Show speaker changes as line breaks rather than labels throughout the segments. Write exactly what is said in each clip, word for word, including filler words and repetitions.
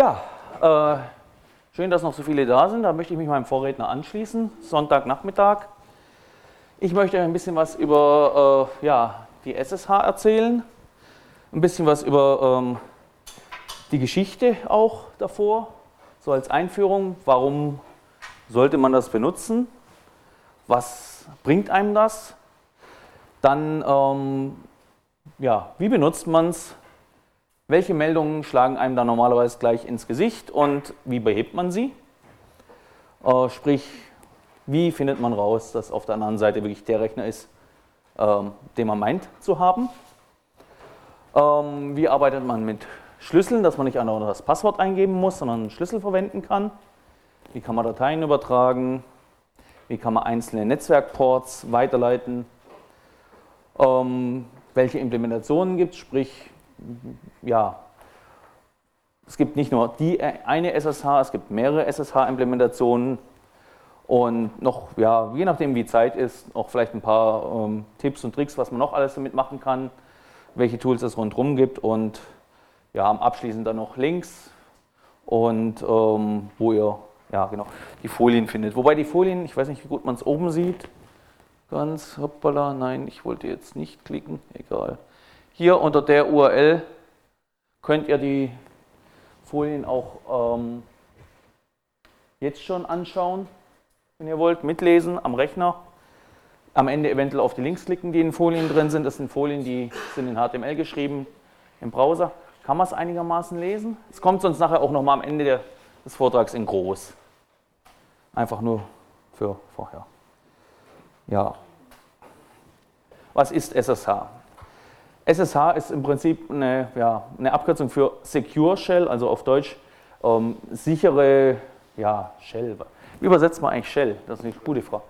Ja, äh, schön, dass noch so viele da sind. Da möchte ich mich meinem Vorredner anschließen. Sonntagnachmittag. Ich möchte euch ein bisschen was über äh, ja, die S S H erzählen. Ein bisschen was über ähm, die Geschichte auch davor. So als Einführung. Warum sollte man das benutzen? Was bringt einem das? Dann, ähm, ja, wie benutzt man es? Welche Meldungen schlagen einem da normalerweise gleich ins Gesicht und wie behebt man sie? Äh, sprich, wie findet man raus, dass auf der anderen Seite wirklich der Rechner ist, ähm, den man meint zu haben? Ähm, wie arbeitet man mit Schlüsseln, dass man nicht einfach nur das Passwort eingeben muss, sondern einen Schlüssel verwenden kann? Wie kann man Dateien übertragen? Wie kann man einzelne Netzwerkports weiterleiten? Ähm, welche Implementationen gibt es? Sprich, ja, es gibt nicht nur die eine S S H, es gibt mehrere S S H-Implementationen und noch, ja, je nachdem wie Zeit ist, auch vielleicht ein paar ähm, Tipps und Tricks, was man noch alles damit machen kann, welche Tools es rundherum gibt und ja, abschließend dann noch Links und ähm, wo ihr ja, genau, die Folien findet. Wobei die Folien, ich weiß nicht, wie gut man es oben sieht, ganz, hoppala, nein, ich wollte jetzt nicht klicken, egal. Hier unter der U R L könnt ihr die Folien auch ähm, jetzt schon anschauen, wenn ihr wollt, mitlesen am Rechner. Am Ende eventuell auf die Links klicken, die in Folien drin sind. Das sind Folien, die sind in H T M L geschrieben im Browser. Kann man es einigermaßen lesen? Es kommt sonst nachher auch nochmal am Ende der, des Vortrags in groß. Einfach nur für vorher. Ja. Was ist S S H? S S H ist im Prinzip eine, ja, eine Abkürzung für Secure Shell, also auf Deutsch ähm, sichere ja, Shell. Wie übersetzt man eigentlich Shell? Das ist eine gute Frage.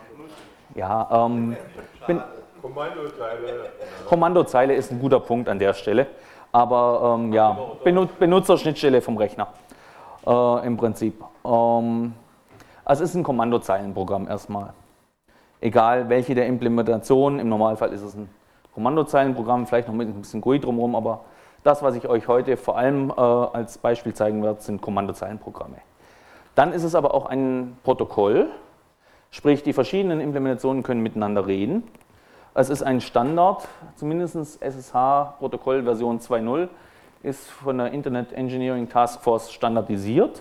Ja, ähm, bin, Kommandozeile. Kommandozeile ist ein guter Punkt an der Stelle, aber ähm, ja, Benutzerschnittstelle vom Rechner äh, im Prinzip. Ähm, also es ist ein Kommandozeilenprogramm erstmal. Egal welche der Implementationen, im Normalfall ist es ein Kommandozeilenprogramm, vielleicht noch mit ein bisschen G U I drumherum, aber das, was ich euch heute vor allem äh, als Beispiel zeigen werde, sind Kommandozeilenprogramme. Dann ist es aber auch ein Protokoll, sprich die verschiedenen Implementationen können miteinander reden. Es ist ein Standard, zumindest S S H-Protokoll Version zwei Punkt null ist von der Internet Engineering Task Force standardisiert.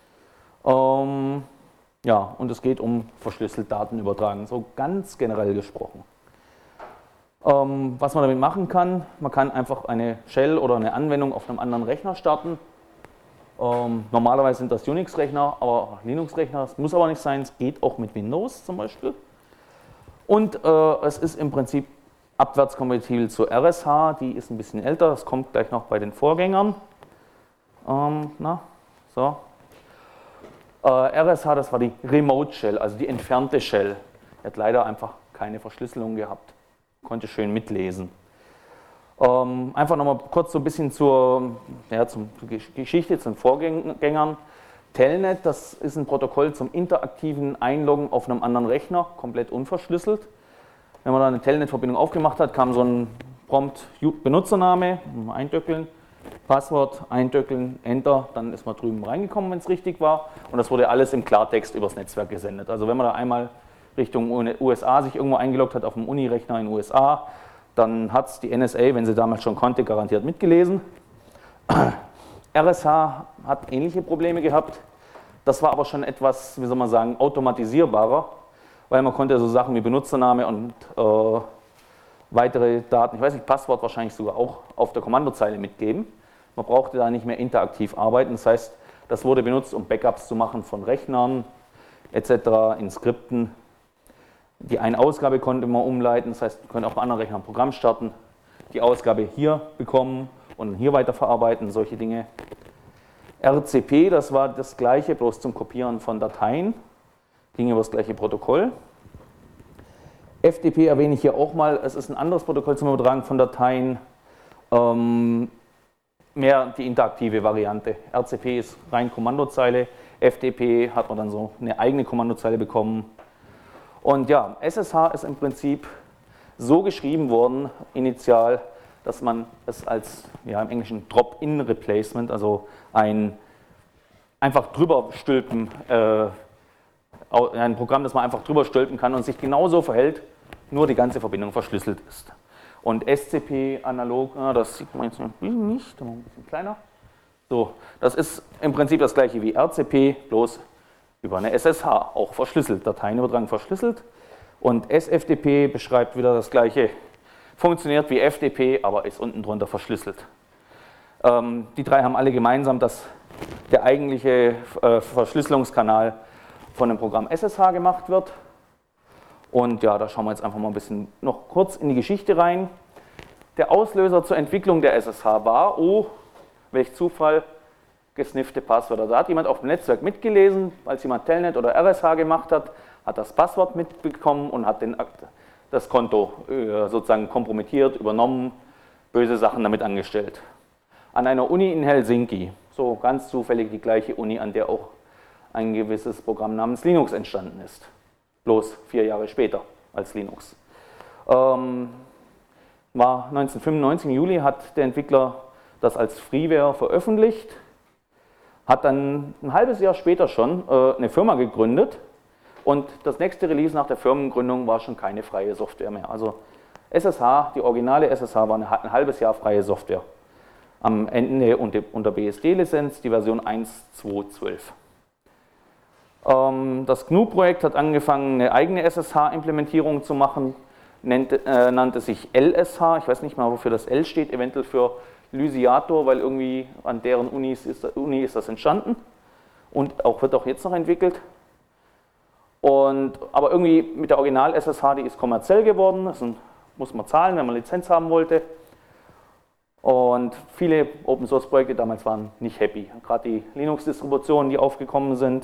Ähm, ja, und es geht um verschlüsselt Daten übertragen, so ganz generell gesprochen. Ähm, was man damit machen kann, man kann einfach eine Shell oder eine Anwendung auf einem anderen Rechner starten. Ähm, normalerweise sind das Unix-Rechner, aber auch Linux-Rechner, das muss aber nicht sein, es geht auch mit Windows zum Beispiel. Und äh, es ist im Prinzip abwärtskompatibel zur R S H, die ist ein bisschen älter, das kommt gleich noch bei den Vorgängern. Ähm, na, so. Äh, R S H, das war die Remote Shell, also die entfernte Shell. Die hat leider einfach keine Verschlüsselung gehabt. Konnte schön mitlesen. Ähm, einfach nochmal kurz so ein bisschen zur, ja, zur Geschichte, zu den Vorgängern. Telnet, das ist ein Protokoll zum interaktiven Einloggen auf einem anderen Rechner, komplett unverschlüsselt. Wenn man da eine Telnet-Verbindung aufgemacht hat, kam so ein Prompt Benutzername, eindöckeln, Passwort, eindöckeln, Enter, dann ist man drüben reingekommen, wenn es richtig war. Und das wurde alles im Klartext übers Netzwerk gesendet. Also wenn man da einmal Richtung U S A sich irgendwo eingeloggt hat auf dem Uni-Rechner in den U S A, dann hat es die N S A, wenn sie damals schon konnte, garantiert mitgelesen. R S H hat ähnliche Probleme gehabt. Das war aber schon etwas, wie soll man sagen, automatisierbarer, weil man konnte so Sachen wie Benutzername und äh, weitere Daten, ich weiß nicht, Passwort wahrscheinlich sogar auch auf der Kommandozeile mitgeben. Man brauchte da nicht mehr interaktiv arbeiten. Das heißt, das wurde benutzt, um Backups zu machen von Rechnern et cetera in Skripten. Die eine Ausgabe konnte man umleiten, das heißt, wir können auf einem anderen Rechner ein Programm starten, die Ausgabe hier bekommen und hier weiterverarbeiten, solche Dinge. R C P, das war das gleiche, bloß zum Kopieren von Dateien, ging über das gleiche Protokoll. F T P erwähne ich hier auch mal, es ist ein anderes Protokoll zum Übertragen von Dateien, ähm, mehr die interaktive Variante. R C P ist rein Kommandozeile, F T P hat man dann so eine eigene Kommandozeile bekommen. Und ja, S S H ist im Prinzip so geschrieben worden, initial, dass man es als, ja im Englischen Drop-in-Replacement, also ein einfach drüber stülpen, äh, ein Programm, das man einfach drüber stülpen kann und sich genauso verhält, nur die ganze Verbindung verschlüsselt ist. Und S C P analog, das sieht man jetzt nicht, da machen wir ein bisschen kleiner. So, das ist im Prinzip das gleiche wie R C P, bloß über eine S S H, auch verschlüsselt, Dateienübertragung verschlüsselt. Und S F T P beschreibt wieder das gleiche, funktioniert wie F T P, aber ist unten drunter verschlüsselt. Ähm, die drei haben alle gemeinsam, dass der eigentliche äh, Verschlüsselungskanal von dem Programm S S H gemacht wird. Und ja, da schauen wir jetzt einfach mal ein bisschen noch kurz in die Geschichte rein. Der Auslöser zur Entwicklung der S S H war, oh, welch Zufall, gesniffte Passwörter. Da hat jemand auf dem Netzwerk mitgelesen, als jemand Telnet oder R S H gemacht hat, hat das Passwort mitbekommen und hat den, das Konto äh, sozusagen kompromittiert, übernommen, böse Sachen damit angestellt. An einer Uni in Helsinki, so ganz zufällig die gleiche Uni, an der auch ein gewisses Programm namens Linux entstanden ist. Bloß vier Jahre später als Linux. Ähm, war neunzehnhundertfünfundneunzig im Juli, hat der Entwickler das als Freeware veröffentlicht, hat dann ein halbes Jahr später schon äh, eine Firma gegründet und das nächste Release nach der Firmengründung war schon keine freie Software mehr. Also S S H, die originale S S H war ein, ein halbes Jahr freie Software. Am Ende unter B S D-Lizenz, die Version eins Punkt zwei Punkt zwölf. Das G N U-Projekt hat angefangen, eine eigene S S H-Implementierung zu machen, nannte, äh, nannte sich L S H, ich weiß nicht mal, wofür das L steht, eventuell für Lysiator, weil irgendwie an deren Unis ist, Uni ist das entstanden und auch, wird auch jetzt noch entwickelt. Und, aber irgendwie mit der Original-S S H, die ist kommerziell geworden, das muss man zahlen, wenn man Lizenz haben wollte. Und viele Open-Source-Projekte damals waren nicht happy, gerade die Linux-Distributionen, die aufgekommen sind.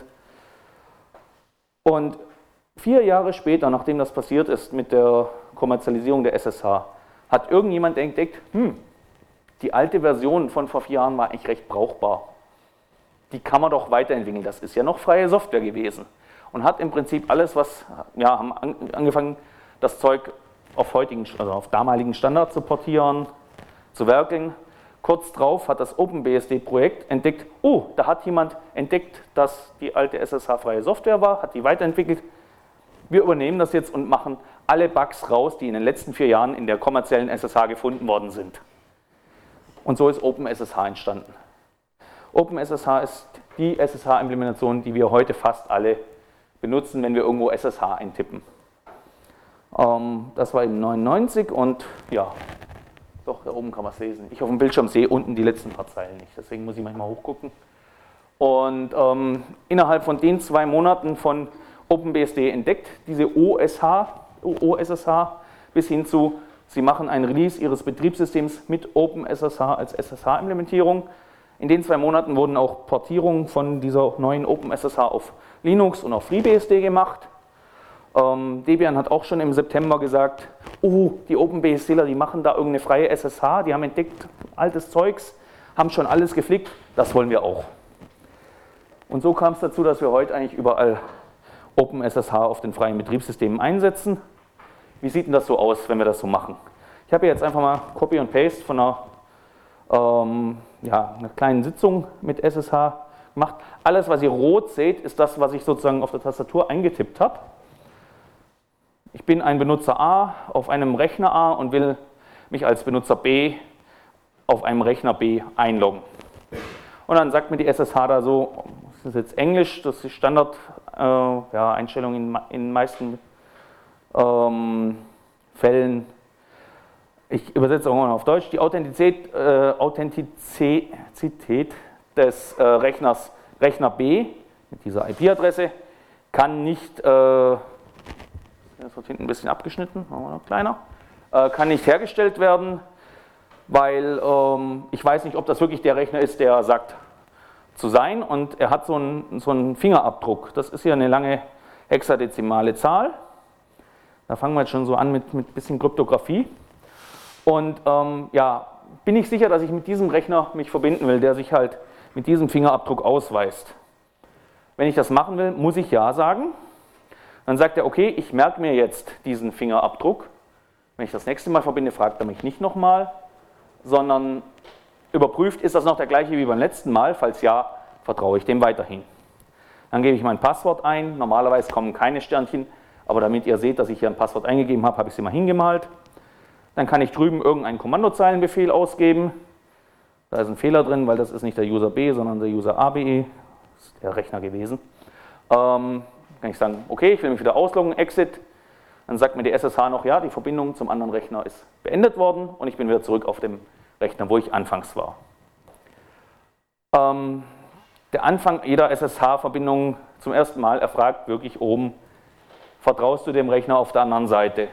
Und vier Jahre später, nachdem das passiert ist mit der Kommerzialisierung der S S H, hat irgendjemand entdeckt, hm, die alte Version von vor vier Jahren war eigentlich recht brauchbar. Die kann man doch weiterentwickeln, das ist ja noch freie Software gewesen. Und hat im Prinzip alles, was, ja, haben angefangen, das Zeug auf heutigen, also auf damaligen Standard zu portieren, zu werkeln. Kurz drauf hat das OpenBSD-Projekt entdeckt, oh, da hat jemand entdeckt, dass die alte S S H freie Software war, hat die weiterentwickelt. Wir übernehmen das jetzt und machen alle Bugs raus, die in den letzten vier Jahren in der kommerziellen S S H gefunden worden sind. Und so ist OpenSSH entstanden. OpenSSH ist die S S H-Implementation, die wir heute fast alle benutzen, wenn wir irgendwo S S H eintippen. Ähm, das war eben neunundneunzig und ja, doch, da oben kann man es lesen. Ich auf dem Bildschirm sehe unten die letzten paar Zeilen nicht, deswegen muss ich manchmal hochgucken. Und ähm, innerhalb von den zwei Monaten von OpenBSD entdeckt, diese O S H, O S S H, bis hin zu, sie machen ein Release ihres Betriebssystems mit OpenSSH als S S H-Implementierung. In den zwei Monaten wurden auch Portierungen von dieser neuen OpenSSH auf Linux und auf FreeBSD gemacht. Ähm, Debian hat auch schon im September gesagt, oh, die OpenBSDler, die machen da irgendeine freie S S H, die haben entdeckt, altes Zeugs, haben schon alles geflickt, das wollen wir auch. Und so kam es dazu, dass wir heute eigentlich überall OpenSSH auf den freien Betriebssystemen einsetzen. Wie sieht denn das so aus, wenn wir das so machen? Ich habe jetzt einfach mal Copy und Paste von einer, ähm, ja, einer kleinen Sitzung mit S S H gemacht. Alles, was ihr rot seht, ist das, was ich sozusagen auf der Tastatur eingetippt habe. Ich bin ein Benutzer A auf einem Rechner A und will mich als Benutzer B auf einem Rechner B einloggen. Und dann sagt mir die S S H da so, das ist jetzt Englisch, das ist Standard äh, ja, Einstellung in den meisten ähm, Fällen. Ich übersetze auch mal auf Deutsch. Die Authentizität, äh, Authentizität des äh, Rechners Rechner B mit dieser I P-Adresse kann nicht, äh, das wird hinten ein bisschen abgeschnitten, machen wir noch kleiner, äh, kann nicht hergestellt werden, weil ähm, ich weiß nicht, ob das wirklich der Rechner ist, der sagt zu sein, und er hat so einen, so einen Fingerabdruck. Das ist hier eine lange hexadezimale Zahl. Da fangen wir jetzt schon so an mit ein bisschen Kryptographie. Und ähm, ja, bin ich sicher, dass ich mit diesem Rechner mich verbinden will, der sich halt mit diesem Fingerabdruck ausweist. Wenn ich das machen will, muss ich Ja sagen. Dann sagt er, okay, ich merke mir jetzt diesen Fingerabdruck. Wenn ich das nächste Mal verbinde, fragt er mich nicht nochmal, sondern überprüft, ist das noch der gleiche wie beim letzten Mal? Falls ja, vertraue ich dem weiterhin. Dann gebe ich mein Passwort ein. Normalerweise kommen keine Sternchen, aber damit ihr seht, dass ich hier ein Passwort eingegeben habe, habe ich sie mal hingemalt. Dann kann ich drüben irgendeinen Kommandozeilenbefehl ausgeben. Da ist ein Fehler drin, weil das ist nicht der User B, sondern der User A B E. Das ist der Rechner gewesen. Ähm, kann ich sagen, okay, ich will mich wieder ausloggen, Exit. Dann sagt mir die S S H noch, ja, die Verbindung zum anderen Rechner ist beendet worden und ich bin wieder zurück auf dem Rechner, wo ich anfangs war. Ähm, der Anfang jeder S S H-Verbindung zum ersten Mal erfragt wirklich oben, vertraust du dem Rechner auf der anderen Seite?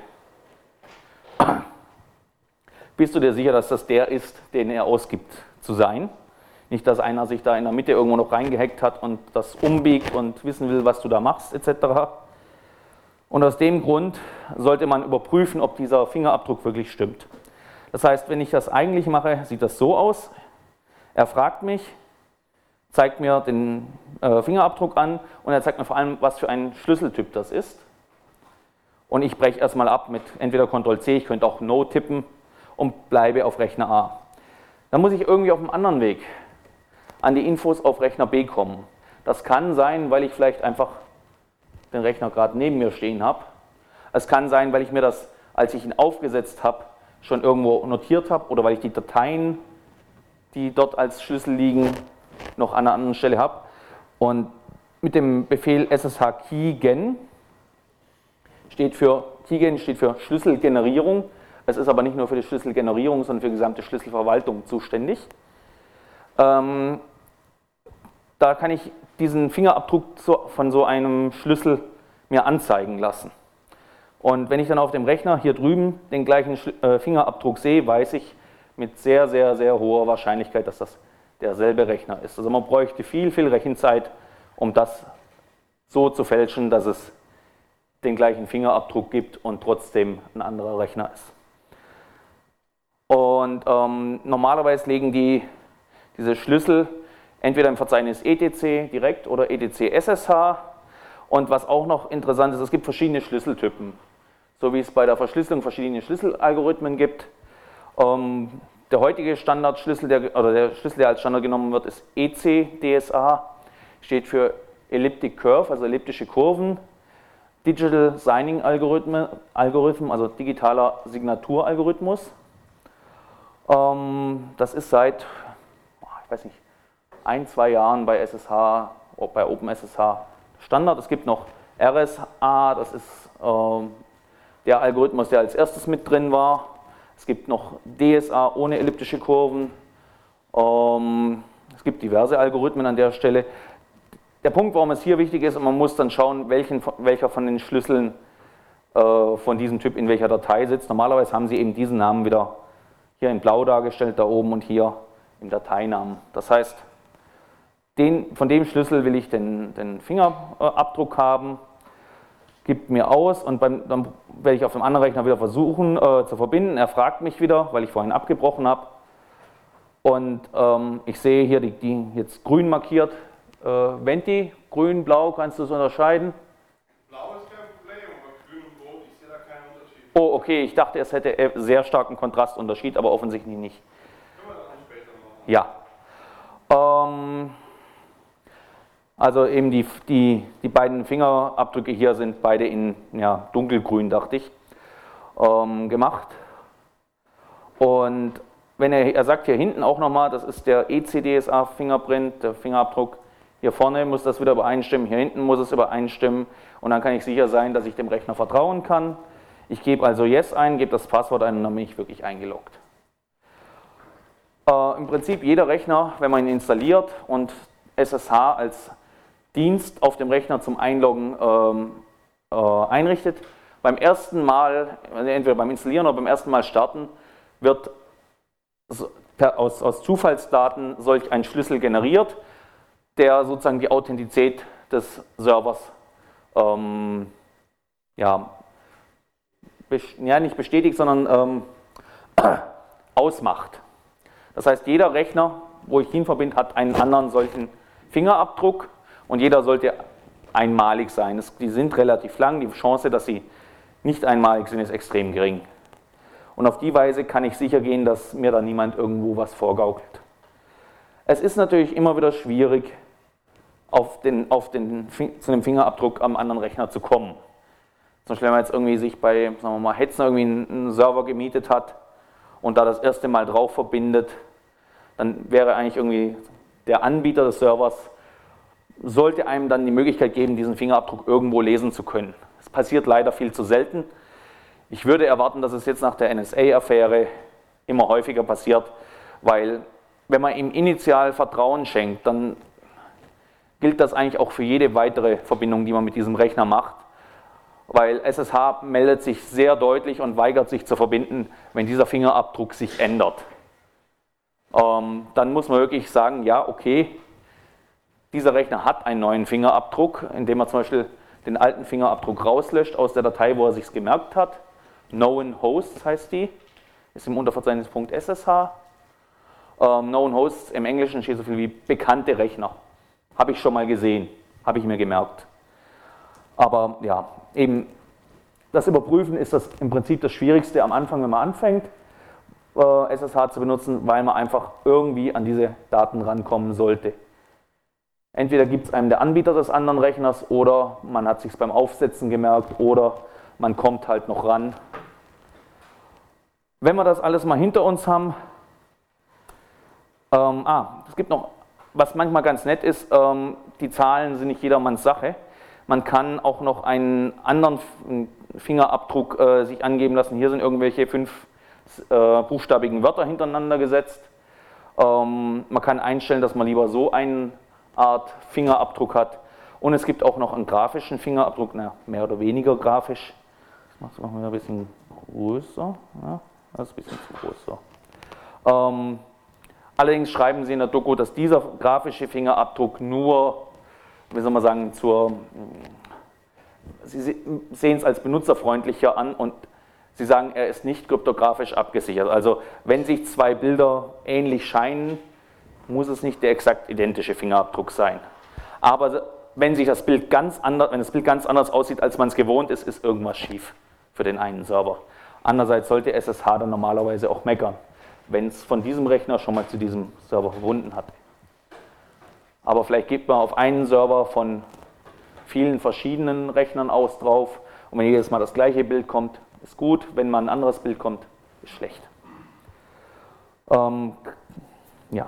Bist du dir sicher, dass das der ist, den er ausgibt zu sein? Nicht, dass einer sich da in der Mitte irgendwo noch reingehackt hat und das umbiegt und wissen will, was du da machst, et cetera. Und aus dem Grund sollte man überprüfen, ob dieser Fingerabdruck wirklich stimmt. Das heißt, wenn ich das eigentlich mache, sieht das so aus. Er fragt mich, zeigt mir den äh, Fingerabdruck an und er zeigt mir vor allem, was für ein Schlüsseltyp das ist. Und ich breche erstmal ab mit entweder Ctrl C, ich könnte auch No tippen und bleibe auf Rechner A. Dann muss ich irgendwie auf einem anderen Weg an die Infos auf Rechner B kommen. Das kann sein, weil ich vielleicht einfach den Rechner gerade neben mir stehen habe. Es kann sein, weil ich mir das, als ich ihn aufgesetzt habe, schon irgendwo notiert habe oder weil ich die Dateien, die dort als Schlüssel liegen, noch an einer anderen Stelle habe. Und mit dem Befehl S S H keygen steht für, keygen steht für Schlüsselgenerierung. Es ist aber nicht nur für die Schlüsselgenerierung, sondern für die gesamte Schlüsselverwaltung zuständig. Ähm, da kann ich diesen Fingerabdruck von so einem Schlüssel mir anzeigen lassen. Und wenn ich dann auf dem Rechner hier drüben den gleichen Fingerabdruck sehe, weiß ich mit sehr, sehr, sehr hoher Wahrscheinlichkeit, dass das derselbe Rechner ist. Also man bräuchte viel, viel Rechenzeit, um das so zu fälschen, dass es den gleichen Fingerabdruck gibt und trotzdem ein anderer Rechner ist. Und ähm, normalerweise legen die diese Schlüssel entweder im Verzeichnis E T C direkt oder E T C S S H. Und was auch noch interessant ist, es gibt verschiedene Schlüsseltypen. So wie es bei der Verschlüsselung verschiedene Schlüsselalgorithmen gibt. Ähm, der heutige Standardschlüssel, der, oder der Schlüssel, der als Standard genommen wird, ist E C D S A. Steht für Elliptic Curve, also elliptische Kurven. Digital Signing Algorithm, Algorithm also digitaler Signaturalgorithmus. Ähm, das ist seit, ich weiß nicht, ein, zwei Jahren bei S S H, bei OpenSSH Standard. Es gibt noch R S A, das ist ähm, der Algorithmus, der als erstes mit drin war. Es gibt noch D S A ohne elliptische Kurven. Ähm, es gibt diverse Algorithmen an der Stelle. Der Punkt, warum es hier wichtig ist, man muss dann schauen, welchen, welcher von den Schlüsseln äh, von diesem Typ in welcher Datei sitzt. Normalerweise haben sie eben diesen Namen wieder hier in blau dargestellt, da oben und hier im Dateinamen. Das heißt, den, von dem Schlüssel will ich den, den Fingerabdruck haben, gibt mir aus und beim, dann werde ich auf dem anderen Rechner wieder versuchen äh, zu verbinden. Er fragt mich wieder, weil ich vorhin abgebrochen habe. Und ähm, ich sehe hier die, die jetzt grün markiert. Äh, Venti, grün, blau, kannst du es unterscheiden?
Blau ist kein Problem, aber grün und rot, ich sehe da keinen Unterschied.
Oh, okay, ich dachte, es hätte sehr starken Kontrastunterschied, aber offensichtlich nicht.
Können wir das noch später machen?
Ja. Ähm, also eben die, die, die beiden Fingerabdrücke hier sind beide in ja, dunkelgrün, dachte ich, ähm, gemacht. Und wenn er, er sagt hier hinten auch nochmal, das ist der E C D S A Fingerprint, der Fingerabdruck. Hier vorne muss das wieder übereinstimmen, hier hinten muss es übereinstimmen und dann kann ich sicher sein, dass ich dem Rechner vertrauen kann. Ich gebe also Yes ein, gebe das Passwort ein und dann bin ich wirklich eingeloggt. Äh, Im Prinzip jeder Rechner, wenn man ihn installiert und S S H als Dienst auf dem Rechner zum Einloggen ähm, äh, einrichtet, beim ersten Mal, entweder beim Installieren oder beim ersten Mal starten, wird per, aus, aus Zufallsdaten solch ein Schlüssel generiert, der sozusagen die Authentizität des Servers ähm, ja, ja, nicht bestätigt, sondern ähm, ausmacht. Das heißt, jeder Rechner, wo ich ihn verbinde, hat einen anderen solchen Fingerabdruck und jeder sollte einmalig sein. Das, die sind relativ lang, die Chance, dass sie nicht einmalig sind, ist extrem gering. Und auf die Weise kann ich sicher gehen, dass mir da niemand irgendwo was vorgaukelt. Es ist natürlich immer wieder schwierig, auf den, auf den, zu dem Fingerabdruck am anderen Rechner zu kommen. Zum Beispiel, wenn man jetzt irgendwie sich bei, sagen wir mal, Hetzner irgendwie einen Server gemietet hat und da das erste Mal drauf verbindet, dann wäre eigentlich irgendwie der Anbieter des Servers, sollte einem dann die Möglichkeit geben, diesen Fingerabdruck irgendwo lesen zu können. Das passiert leider viel zu selten. Ich würde erwarten, dass es jetzt nach der N S A-Affäre immer häufiger passiert, weil wenn man ihm initial Vertrauen schenkt, dann gilt das eigentlich auch für jede weitere Verbindung, die man mit diesem Rechner macht, weil S S H meldet sich sehr deutlich und weigert sich zu verbinden, wenn dieser Fingerabdruck sich ändert. Ähm, dann muss man wirklich sagen, ja, okay, dieser Rechner hat einen neuen Fingerabdruck, indem er zum Beispiel den alten Fingerabdruck rauslöscht aus der Datei, wo er sich gemerkt hat. Known Hosts heißt die, ist im Unterverzeichnis .ssh. Ähm, Known Hosts im Englischen steht so viel wie bekannte Rechner. Habe ich schon mal gesehen, habe ich mir gemerkt. Aber ja, eben das Überprüfen ist das im Prinzip das Schwierigste am Anfang, wenn man anfängt, äh, S S H zu benutzen, weil man einfach irgendwie an diese Daten rankommen sollte. Entweder gibt es einem der Anbieter des anderen Rechners oder man hat sich beim Aufsetzen gemerkt oder man kommt halt noch ran. Wenn wir das alles mal hinter uns haben, ähm, ah, es gibt noch, was manchmal ganz nett ist, ähm, die Zahlen sind nicht jedermanns Sache. Man kann auch noch einen anderen Fingerabdruck äh, sich angeben lassen. Hier sind irgendwelche fünf äh, buchstabigen Wörter hintereinander gesetzt. Ähm, man kann einstellen, dass man lieber so eine Art Fingerabdruck hat. Und es gibt auch noch einen grafischen Fingerabdruck, na, mehr oder weniger grafisch. Das machen wir ein bisschen größer. Ja, das ist ein bisschen zu groß. So. Ähm, allerdings schreiben Sie in der Doku, dass dieser grafische Fingerabdruck nur, wie soll man sagen, zur, Sie sehen es als benutzerfreundlicher an und Sie sagen, er ist nicht kryptografisch abgesichert. Also wenn sich zwei Bilder ähnlich scheinen, muss es nicht der exakt identische Fingerabdruck sein. Aber wenn sich das Bild ganz anders, wenn das Bild ganz anders aussieht, als man es gewohnt ist, ist irgendwas schief für den einen Server. Andererseits sollte S S H dann normalerweise auch meckern, wenn es von diesem Rechner schon mal zu diesem Server verbunden hat. Aber vielleicht geht man auf einen Server von vielen verschiedenen Rechnern aus drauf und wenn jedes Mal das gleiche Bild kommt, ist gut. Wenn mal ein anderes Bild kommt, ist schlecht. Ähm, ja.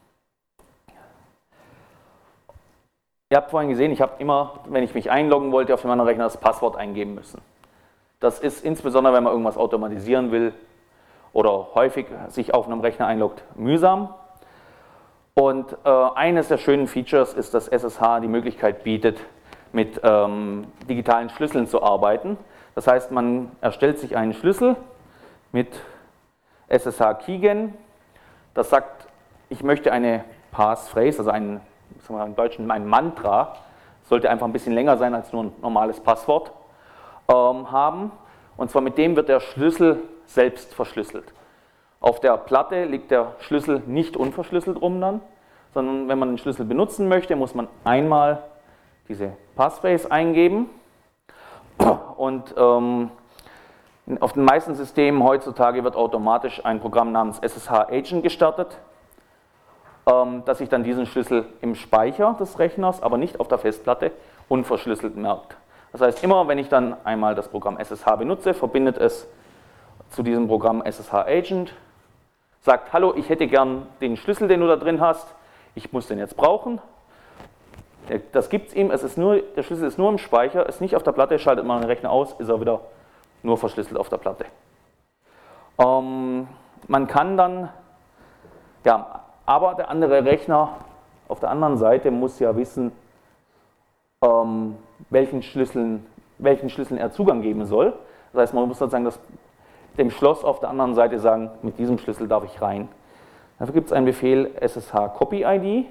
Ihr habt vorhin gesehen, ich habe immer, wenn ich mich einloggen wollte, auf dem anderen Rechner das Passwort eingeben müssen. Das ist insbesondere, wenn man irgendwas automatisieren will oder häufig sich auf einem Rechner einloggt, mühsam. Und äh, eines der schönen Features ist, dass S S H die Möglichkeit bietet, mit ähm, digitalen Schlüsseln zu arbeiten. Das heißt, man erstellt sich einen Schlüssel mit S S H Keygen. Das sagt, ich möchte eine Passphrase, also ein, sagen wir im Deutschen ein Mantra, sollte einfach ein bisschen länger sein als nur ein normales Passwort, ähm, haben. Und zwar mit dem wird der Schlüssel selbst verschlüsselt. Auf der Platte liegt der Schlüssel nicht unverschlüsselt rum dann, sondern wenn man den Schlüssel benutzen möchte, muss man einmal diese Passphrase eingeben. Und ähm, auf den meisten Systemen heutzutage wird automatisch ein Programm namens S S H Agent gestartet, ähm, das sich dann diesen Schlüssel im Speicher des Rechners, aber nicht auf der Festplatte, unverschlüsselt merkt. Das heißt, immer wenn ich dann einmal das Programm S S H benutze, verbindet es zu diesem Programm S S H Agent, sagt, hallo, ich hätte gern den Schlüssel, den du da drin hast, ich muss den jetzt brauchen. Das gibt es ihm, es ist nur, der Schlüssel ist nur im Speicher, ist nicht auf der Platte, schaltet man den Rechner aus, ist er wieder nur verschlüsselt auf der Platte. Ähm, man kann dann, ja, aber der andere Rechner auf der anderen Seite muss ja wissen, ähm, welchen, Schlüsseln, welchen Schlüsseln er Zugang geben soll. Das heißt, man muss sozusagen das, dem Schloss auf der anderen Seite sagen, mit diesem Schlüssel darf ich rein. Dafür gibt es einen Befehl S S H Copy I D.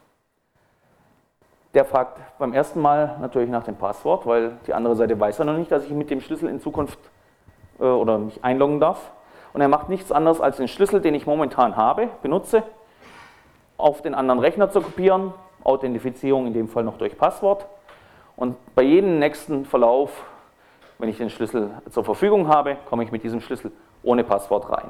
Der fragt beim ersten Mal natürlich nach dem Passwort, weil die andere Seite weiß ja noch nicht, dass ich mit dem Schlüssel in Zukunft äh, oder mich einloggen darf. Und er macht nichts anderes, als den Schlüssel, den ich momentan habe, benutze, auf den anderen Rechner zu kopieren, Authentifizierung in dem Fall noch durch Passwort. Und bei jedem nächsten Verlauf, wenn ich den Schlüssel zur Verfügung habe, komme ich mit diesem Schlüssel ohne Passwort rein.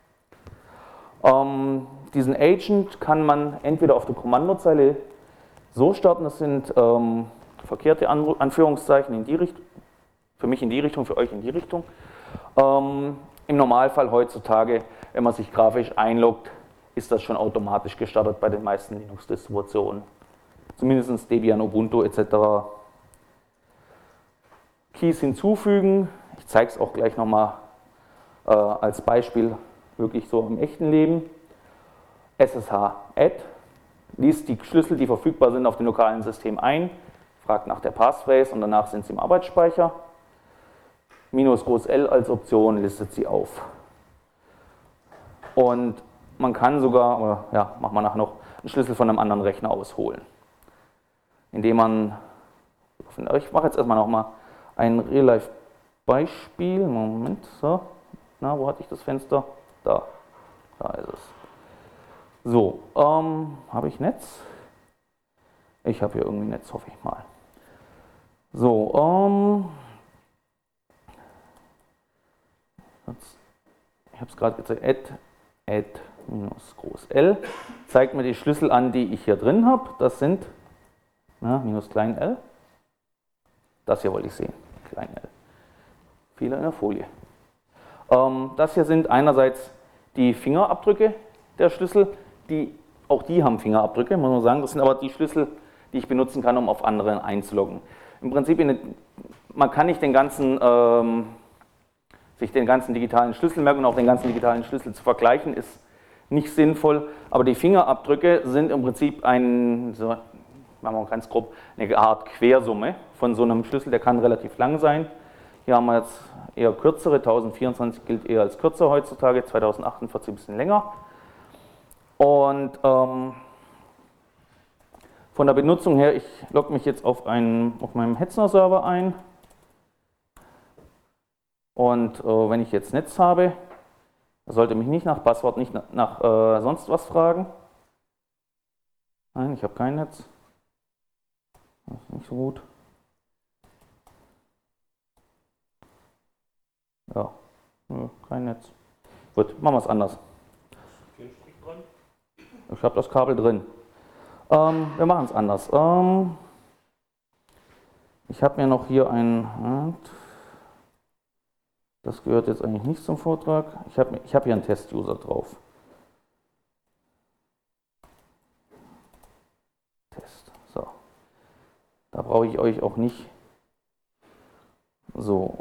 Ähm, diesen Agent kann man entweder auf der Kommandozeile so starten, das sind ähm, verkehrte An Anführungszeichen in die Richtung, für mich in die Richtung, für euch in die Richtung. Ähm, Im Normalfall heutzutage, wenn man sich grafisch einloggt, ist das schon automatisch gestartet bei den meisten Linux-Distributionen. Zumindest Debian, Ubuntu et cetera. Keys hinzufügen, ich zeige es auch gleich nochmal äh, als Beispiel, wirklich so im echten Leben. S S H add, liest die Schlüssel, die verfügbar sind, auf dem lokalen System ein, fragt nach der Passphrase und danach sind sie im Arbeitsspeicher. Minus groß L als Option listet sie auf. Und man kann sogar, oder ja, machen wir nachher noch, einen Schlüssel von einem anderen Rechner ausholen. Indem man, ich mache jetzt erstmal nochmal ein Real-Life-Beispiel. Moment, so. Na, wo hatte ich das Fenster? Da. Da ist es. So, ähm, habe ich Netz? Ich habe hier irgendwie Netz, hoffe ich mal. So, ähm, ich habe es gerade gezeigt, add, add minus groß L, zeigt mir die Schlüssel an, die ich hier drin habe. Das sind, na, minus klein l. Das hier wollte ich sehen, klein l. Fehler in der Folie. Ähm, das hier sind einerseits die Fingerabdrücke der Schlüssel, die, auch die haben Fingerabdrücke, muss man sagen. Das sind aber die Schlüssel, die ich benutzen kann, um auf andere einzuloggen. Im Prinzip, in den, man kann nicht den ganzen, ähm, sich den ganzen digitalen Schlüssel merken und auch den ganzen digitalen Schlüssel zu vergleichen, ist nicht sinnvoll. Aber die Fingerabdrücke sind im Prinzip ein, so, machen wir mal ganz grob, eine Art Quersumme von so einem Schlüssel, der kann relativ lang sein. Hier haben wir jetzt eher kürzere, tausendvierundzwanzig gilt eher als kürzer heutzutage, zweitausendachtundvierzig ein bisschen länger. Und ähm, von der Benutzung her, ich logge mich jetzt auf, einen, auf meinem Hetzner-Server ein. Und äh, wenn ich jetzt Netz habe, sollte mich nicht nach Passwort, nicht nach, nach äh, sonst was fragen. Nein, ich habe kein Netz. Das ist nicht so gut. Ja, nö, kein Netz. Gut, machen wir es anders. Ich habe das Kabel drin. Ähm, wir machen es anders. Ähm, ich habe mir noch hier ein, das gehört jetzt eigentlich nicht zum Vortrag. Ich habe ich hab hier einen Test-User drauf. Test. So. Da brauche ich euch auch nicht. So.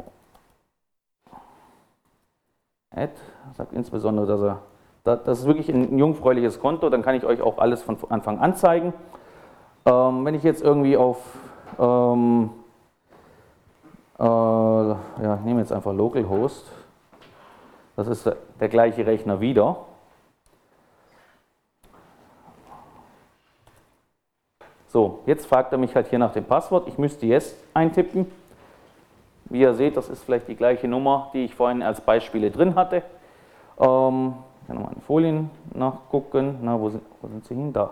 Add sagt insbesondere, dass er, das ist wirklich ein jungfräuliches Konto, dann kann ich euch auch alles von Anfang an zeigen. Ähm, wenn ich jetzt irgendwie auf, ähm, äh, ja, ich nehme jetzt einfach Localhost, das ist der, der gleiche Rechner wieder. So, jetzt fragt er mich halt hier nach dem Passwort, ich müsste jetzt eintippen. Wie ihr seht, das ist vielleicht die gleiche Nummer, die ich vorhin als Beispiele drin hatte. Ähm, ich kann nochmal in Folien nachgucken. Na, wo sind, wo sind sie hin? Da.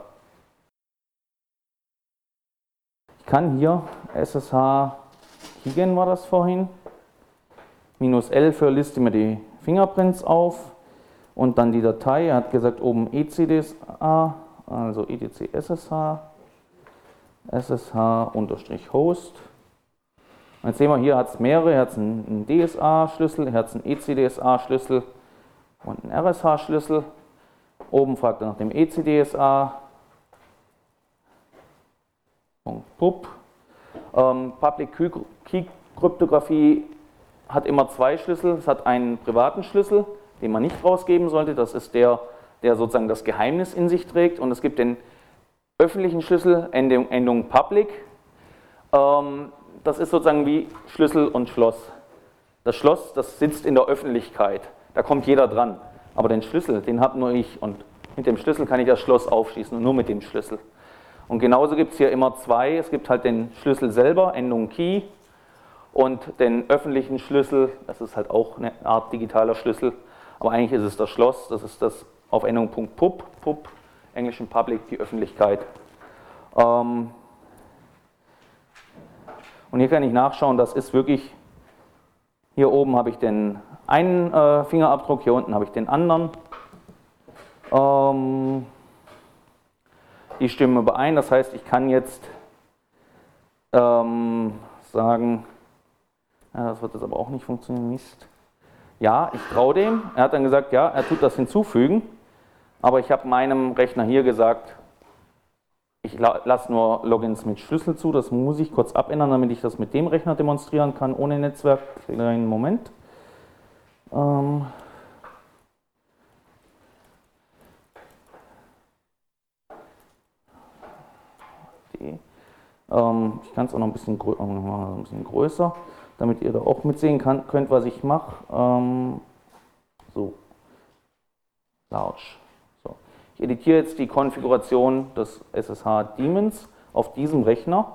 Ich kann hier S S H Keygen war das vorhin. Minus L für Liste mir die Fingerprints auf. Und dann die Datei. Er hat gesagt oben E C D S A, also etc S S H, S S H-Host. Jetzt sehen wir, hier hat es mehrere, er hat einen D S A-Schlüssel, er hat einen E C D S A-Schlüssel und einen R S H-Schlüssel. Oben fragt er nach dem E C D S A. Pup. Ähm, Public Key Kryptographie hat immer zwei Schlüssel. Es hat einen privaten Schlüssel, den man nicht rausgeben sollte. Das ist der, der sozusagen das Geheimnis in sich trägt. Und es gibt den öffentlichen Schlüssel, Endung, Endung Public. Ähm, Das ist sozusagen wie Schlüssel und Schloss. Das Schloss, das sitzt in der Öffentlichkeit, da kommt jeder dran. Aber den Schlüssel, den habe nur ich und mit dem Schlüssel kann ich das Schloss aufschließen und nur mit dem Schlüssel. Und genauso gibt es hier immer zwei, es gibt halt den Schlüssel selber, Endung Key, und den öffentlichen Schlüssel, das ist halt auch eine Art digitaler Schlüssel, aber eigentlich ist es das Schloss, das ist das auf Endung .pub, Pub, englischen Public, die Öffentlichkeit. Ähm, Und hier kann ich nachschauen, das ist wirklich, hier oben habe ich den einen äh, Fingerabdruck, hier unten habe ich den anderen. Ähm, die stimmen überein. Das heißt, ich kann jetzt ähm, sagen, ja, das wird jetzt aber auch nicht funktionieren, Mist. Ja, ich traue dem. Er hat dann gesagt, ja, er tut das hinzufügen. Aber ich habe meinem Rechner hier gesagt, ich lasse nur Logins mit Schlüssel zu. Das muss ich kurz abändern, damit ich das mit dem Rechner demonstrieren kann, ohne Netzwerk. Einen Moment. Ähm Die. Ähm, ich kann es auch noch ein bisschen, grö ein bisschen größer, damit ihr da auch mitsehen kann, könnt, was ich mache. Ähm, so, Large. So. Ich editiere jetzt die Konfiguration des S S H-Daemons auf diesem Rechner.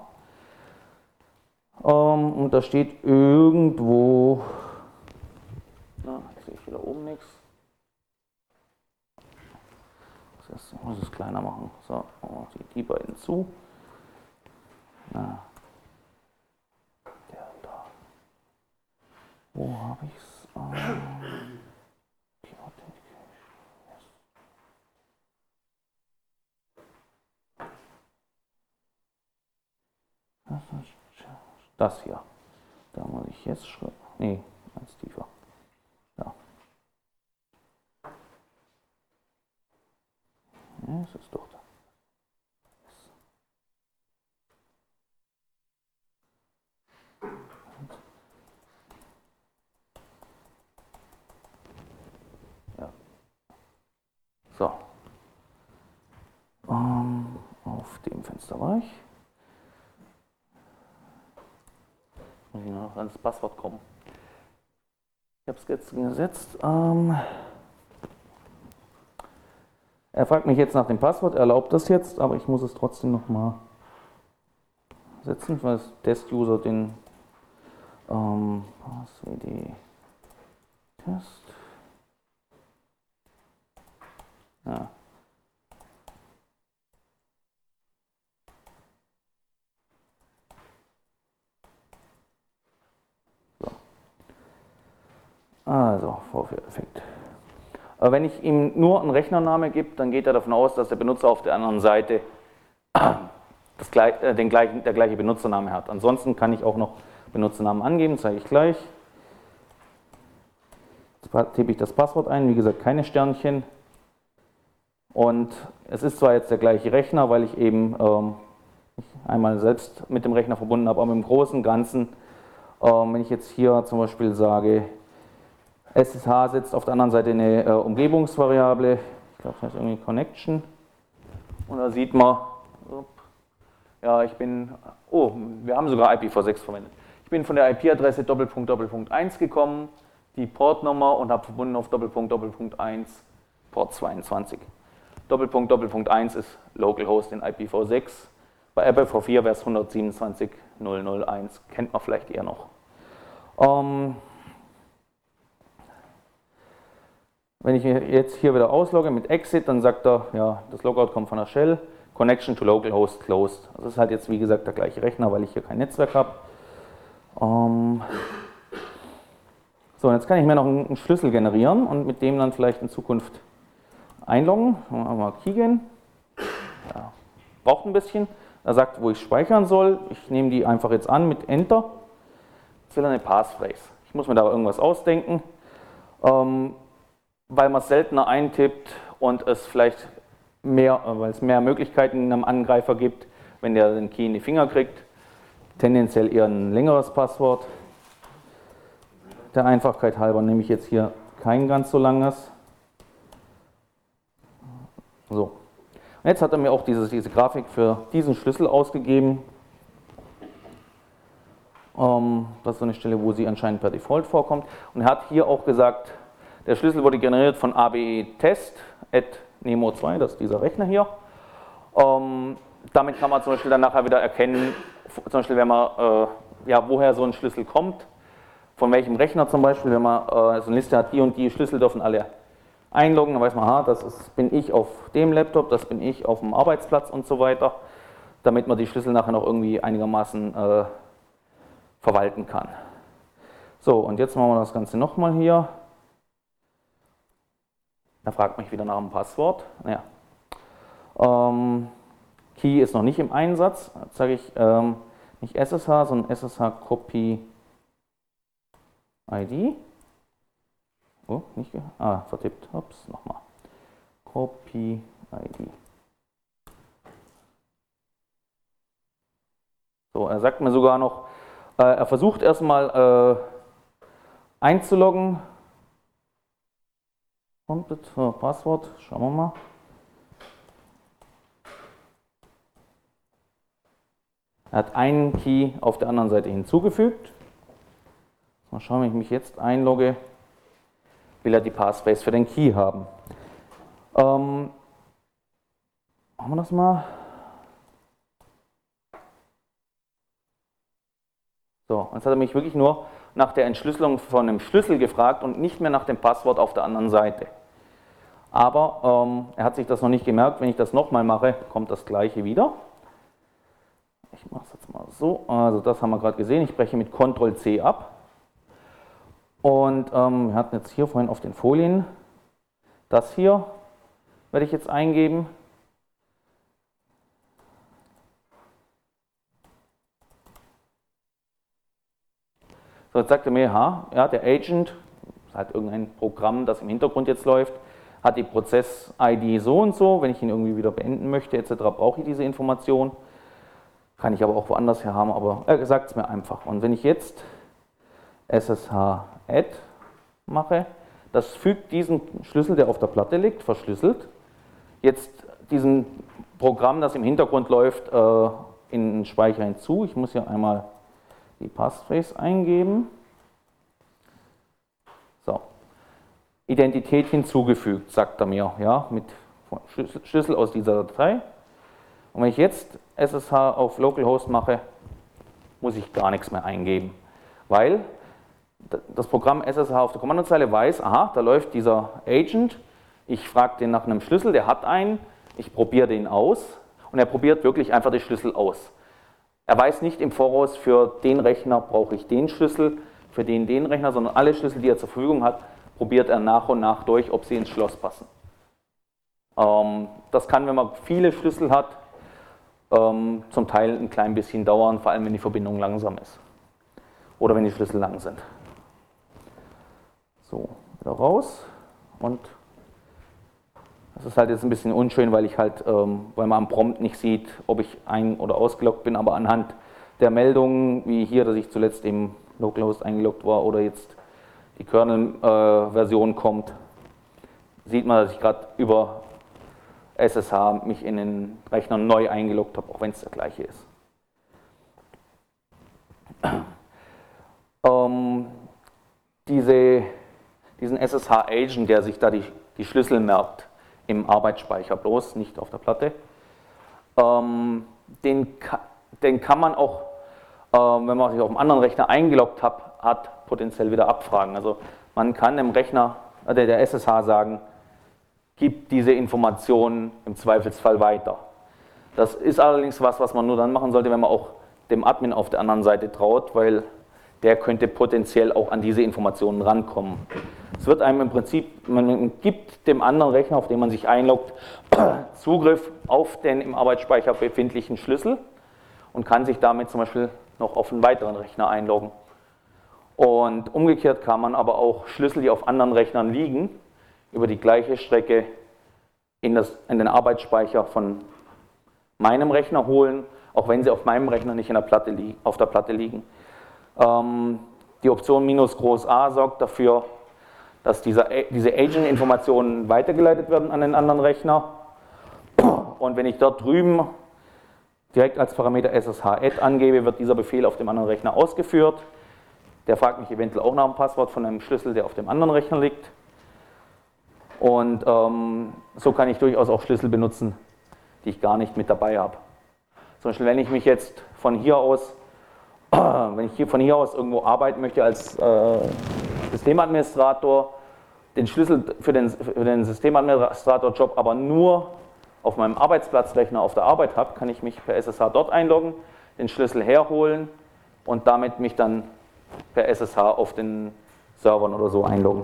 Ähm, und da steht irgendwo, na, jetzt sehe ich wieder oben nichts. Ich muss es kleiner machen. So, die, die beiden zu. Na, der da. Wo habe ich es? Ähm, die Authentication. Yes. Das ist das hier. Da muss ich jetzt schreiben. Nee, ganz tiefer. Ja. Ja, es ist doch da. Ja. So. Um, auf dem Fenster war ich. Muss ich noch ans Passwort kommen. Ich habe es jetzt gesetzt. Ähm, er fragt mich jetzt nach dem Passwort, er erlaubt das jetzt, aber ich muss es trotzdem nochmal setzen, weil das Test-User den ähm, passwd Test. Ja. So. Also, Vorführeffekt. Aber wenn ich ihm nur einen Rechnername gebe, dann geht er davon aus, dass der Benutzer auf der anderen Seite das, äh, den gleichen, der gleiche Benutzername hat. Ansonsten kann ich auch noch Benutzernamen angeben, zeige ich gleich. Jetzt tippe ich das Passwort ein, wie gesagt, keine Sternchen. Und es ist zwar jetzt der gleiche Rechner, weil ich eben ähm, einmal selbst mit dem Rechner verbunden habe, aber im Großen und Ganzen, ähm, wenn ich jetzt hier zum Beispiel sage, S S H setzt auf der anderen Seite eine äh, Umgebungsvariable, ich glaube, das heißt irgendwie Connection. Und da sieht man, ja, ich bin, oh, wir haben sogar I P v sechs verwendet. Ich bin von der I P-Adresse Doppelpunkt Doppelpunkt eins gekommen, die Portnummer und habe verbunden auf Doppelpunkt Doppelpunkt eins Port zweiundzwanzig. Doppelpunkt Doppelpunkt eins ist Localhost in I P v sechs. Bei I P v vier wäre es hundertsiebenundzwanzig Punkt null null eins, kennt man vielleicht eher noch. Ähm, wenn ich jetzt hier wieder auslogge mit Exit, dann sagt er, ja, das Logout kommt von der Shell, Connection to Localhost closed. Das ist halt jetzt wie gesagt der gleiche Rechner, weil ich hier kein Netzwerk habe. Ähm, so, und jetzt kann ich mir noch einen Schlüssel generieren und mit dem dann vielleicht in Zukunft einloggen. Machen wir mal Keygen. Ja, braucht ein bisschen. Er sagt, wo ich speichern soll. Ich nehme die einfach jetzt an mit Enter. Jetzt will er eine Passphrase. Ich muss mir da irgendwas ausdenken, ähm, weil man es seltener eintippt und es vielleicht mehr, weil es mehr Möglichkeiten einem Angreifer gibt, wenn der den Key in die Finger kriegt. Tendenziell eher ein längeres Passwort. Der Einfachkeit halber nehme ich jetzt hier kein ganz so langes. So. Und jetzt hat er mir auch diese, diese Grafik für diesen Schlüssel ausgegeben. Ähm, das ist so eine Stelle, wo sie anscheinend per Default vorkommt. Und er hat hier auch gesagt, der Schlüssel wurde generiert von abetest at nemo zwei, das ist dieser Rechner hier. Ähm, damit kann man zum Beispiel dann nachher wieder erkennen, zum Beispiel, wenn man, äh, ja, woher so ein Schlüssel kommt, von welchem Rechner zum Beispiel, wenn man äh, so eine Liste hat, die und die Schlüssel dürfen alle einloggen, dann weiß man, aha, das ist, bin ich auf dem Laptop, das bin ich auf dem Arbeitsplatz und so weiter, damit man die Schlüssel nachher noch irgendwie einigermaßen äh, verwalten kann. So, und jetzt machen wir das Ganze nochmal hier. Er fragt mich wieder nach dem Passwort. Naja. Ähm, Key ist noch nicht im Einsatz. Jetzt sage ich ähm, nicht S S H, sondern S S H Copy I D. Oh, nicht, ah, vertippt. Ups, nochmal. Copy I D. So, er sagt mir sogar noch, äh, er versucht erstmal äh, einzuloggen. Und so, Passwort, schauen wir mal. Er hat einen Key auf der anderen Seite hinzugefügt. Mal schauen, wenn ich mich jetzt einlogge, will er die Passphrase für den Key haben. Ähm, machen wir das mal. So, jetzt hat er mich wirklich nur nach der Entschlüsselung von einem Schlüssel gefragt und nicht mehr nach dem Passwort auf der anderen Seite. Aber ähm, er hat sich das noch nicht gemerkt. Wenn ich das nochmal mache, kommt das gleiche wieder. Ich mache es jetzt mal so. Also das haben wir gerade gesehen. Ich breche mit Ctrl C ab. Und ähm, wir hatten jetzt hier vorhin auf den Folien das hier werde ich jetzt eingeben. So, jetzt sagt er mir, ha, ja, der Agent, das ist halt irgendein Programm, das im Hintergrund jetzt läuft, hat die Prozess-I D so und so. Wenn ich ihn irgendwie wieder beenden möchte, et cetera, brauche ich diese Information. Kann ich aber auch woanders her haben, aber er sagt es mir einfach. Und wenn ich jetzt S S H add mache, das fügt diesen Schlüssel, der auf der Platte liegt, verschlüsselt, jetzt diesem Programm, das im Hintergrund läuft, in den Speicher hinzu. Ich muss hier einmal die Passphrase eingeben. So. Identität hinzugefügt, sagt er mir, ja, mit Schlüssel aus dieser Datei. Und wenn ich jetzt S S H auf Localhost mache, muss ich gar nichts mehr eingeben, weil das Programm S S H auf der Kommandozeile weiß, aha, da läuft dieser Agent, ich frage den nach einem Schlüssel, der hat einen, ich probiere den aus und er probiert wirklich einfach den Schlüssel aus. Er weiß nicht im Voraus, für den Rechner brauche ich den Schlüssel, für den den Rechner, sondern alle Schlüssel, die er zur Verfügung hat, probiert er nach und nach durch, ob sie ins Schloss passen. Ähm, das kann, wenn man viele Schlüssel hat, ähm, zum Teil ein klein bisschen dauern, vor allem wenn die Verbindung langsam ist oder wenn die Schlüssel lang sind. So, wieder raus und das ist halt jetzt ein bisschen unschön, weil ich halt, ähm, weil man am Prompt nicht sieht, ob ich ein- oder ausgeloggt bin, aber anhand der Meldungen, wie hier, dass ich zuletzt im Localhost eingeloggt war oder jetzt die Kernel-Version äh, kommt, sieht man, dass ich gerade über S S H mich in den Rechner neu eingeloggt habe, auch wenn es der gleiche ist. Ähm, diese, diesen S S H-Agent, der sich da die, die Schlüssel merkt, im Arbeitsspeicher, bloß nicht auf der Platte. Ähm, den, den kann man auch, äh, wenn man sich auf einem anderen Rechner eingeloggt hat, hat, potenziell wieder abfragen. Also man kann dem Rechner, äh, der S S H sagen, gib diese Informationen im Zweifelsfall weiter. Das ist allerdings was, was man nur dann machen sollte, wenn man auch dem Admin auf der anderen Seite traut, weil der könnte potenziell auch an diese Informationen rankommen. Es wird einem im Prinzip, man gibt dem anderen Rechner, auf den man sich einloggt, Zugriff auf den im Arbeitsspeicher befindlichen Schlüssel und kann sich damit zum Beispiel noch auf einen weiteren Rechner einloggen. Und umgekehrt kann man aber auch Schlüssel, die auf anderen Rechnern liegen, über die gleiche Strecke in, das, in den Arbeitsspeicher von meinem Rechner holen, auch wenn sie auf meinem Rechner nicht in der Platte li- auf der Platte liegen. Ähm, die Option minus groß A sorgt dafür, dass dieser, diese Agent-Informationen weitergeleitet werden an den anderen Rechner. Und wenn ich dort drüben direkt als Parameter S S H add angebe, wird dieser Befehl auf dem anderen Rechner ausgeführt. Der fragt mich eventuell auch nach dem Passwort von einem Schlüssel, der auf dem anderen Rechner liegt. Und ähm, so kann ich durchaus auch Schlüssel benutzen, die ich gar nicht mit dabei habe. Zum Beispiel, wenn ich mich jetzt von hier aus, wenn ich hier von hier aus irgendwo arbeiten möchte als äh, Systemadministrator, den Schlüssel für den, für den Systemadministrator-Job aber nur auf meinem Arbeitsplatzrechner auf der Arbeit habe, kann ich mich per S S H dort einloggen, den Schlüssel herholen und damit mich dann per S S H auf den Servern oder so einloggen.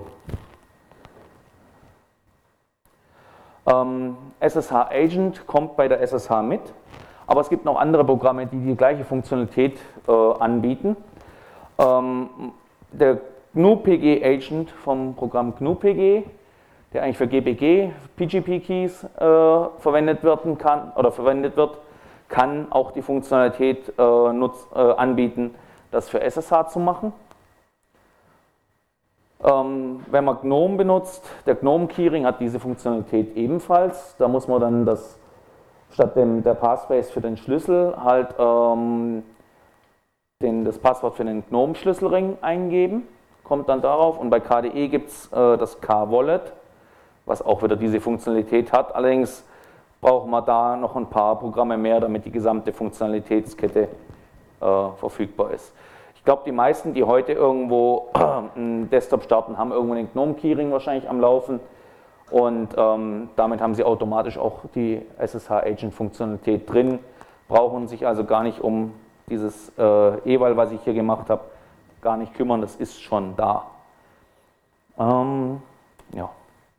Ähm, S S H Agent kommt bei der S S H mit. Aber es gibt noch andere Programme, die die gleiche Funktionalität äh, anbieten. Ähm, der G N U P G Agent vom Programm G N U P G, der eigentlich für G P G, P G P-Keys äh, verwendet werden kann oder verwendet wird, kann auch die Funktionalität äh, nutz, äh, anbieten, das für S S H zu machen. Ähm, wenn man GNOME benutzt, der GNOME Keyring hat diese Funktionalität ebenfalls. Da muss man dann das statt dem, der Passphrase für den Schlüssel halt ähm, den, das Passwort für den GNOME-Schlüsselring eingeben. Kommt dann darauf. Und bei K D E gibt es äh, das K-Wallet, was auch wieder diese Funktionalität hat. Allerdings braucht man da noch ein paar Programme mehr, damit die gesamte Funktionalitätskette äh, verfügbar ist. Ich glaube, die meisten, die heute irgendwo einen Desktop starten, haben irgendwo den GNOME Keyring wahrscheinlich am Laufen. Und ähm, damit haben sie automatisch auch die S S H-Agent-Funktionalität drin, brauchen sich also gar nicht um dieses äh, Eval, was ich hier gemacht habe, gar nicht kümmern, das ist schon da. Ähm, ja.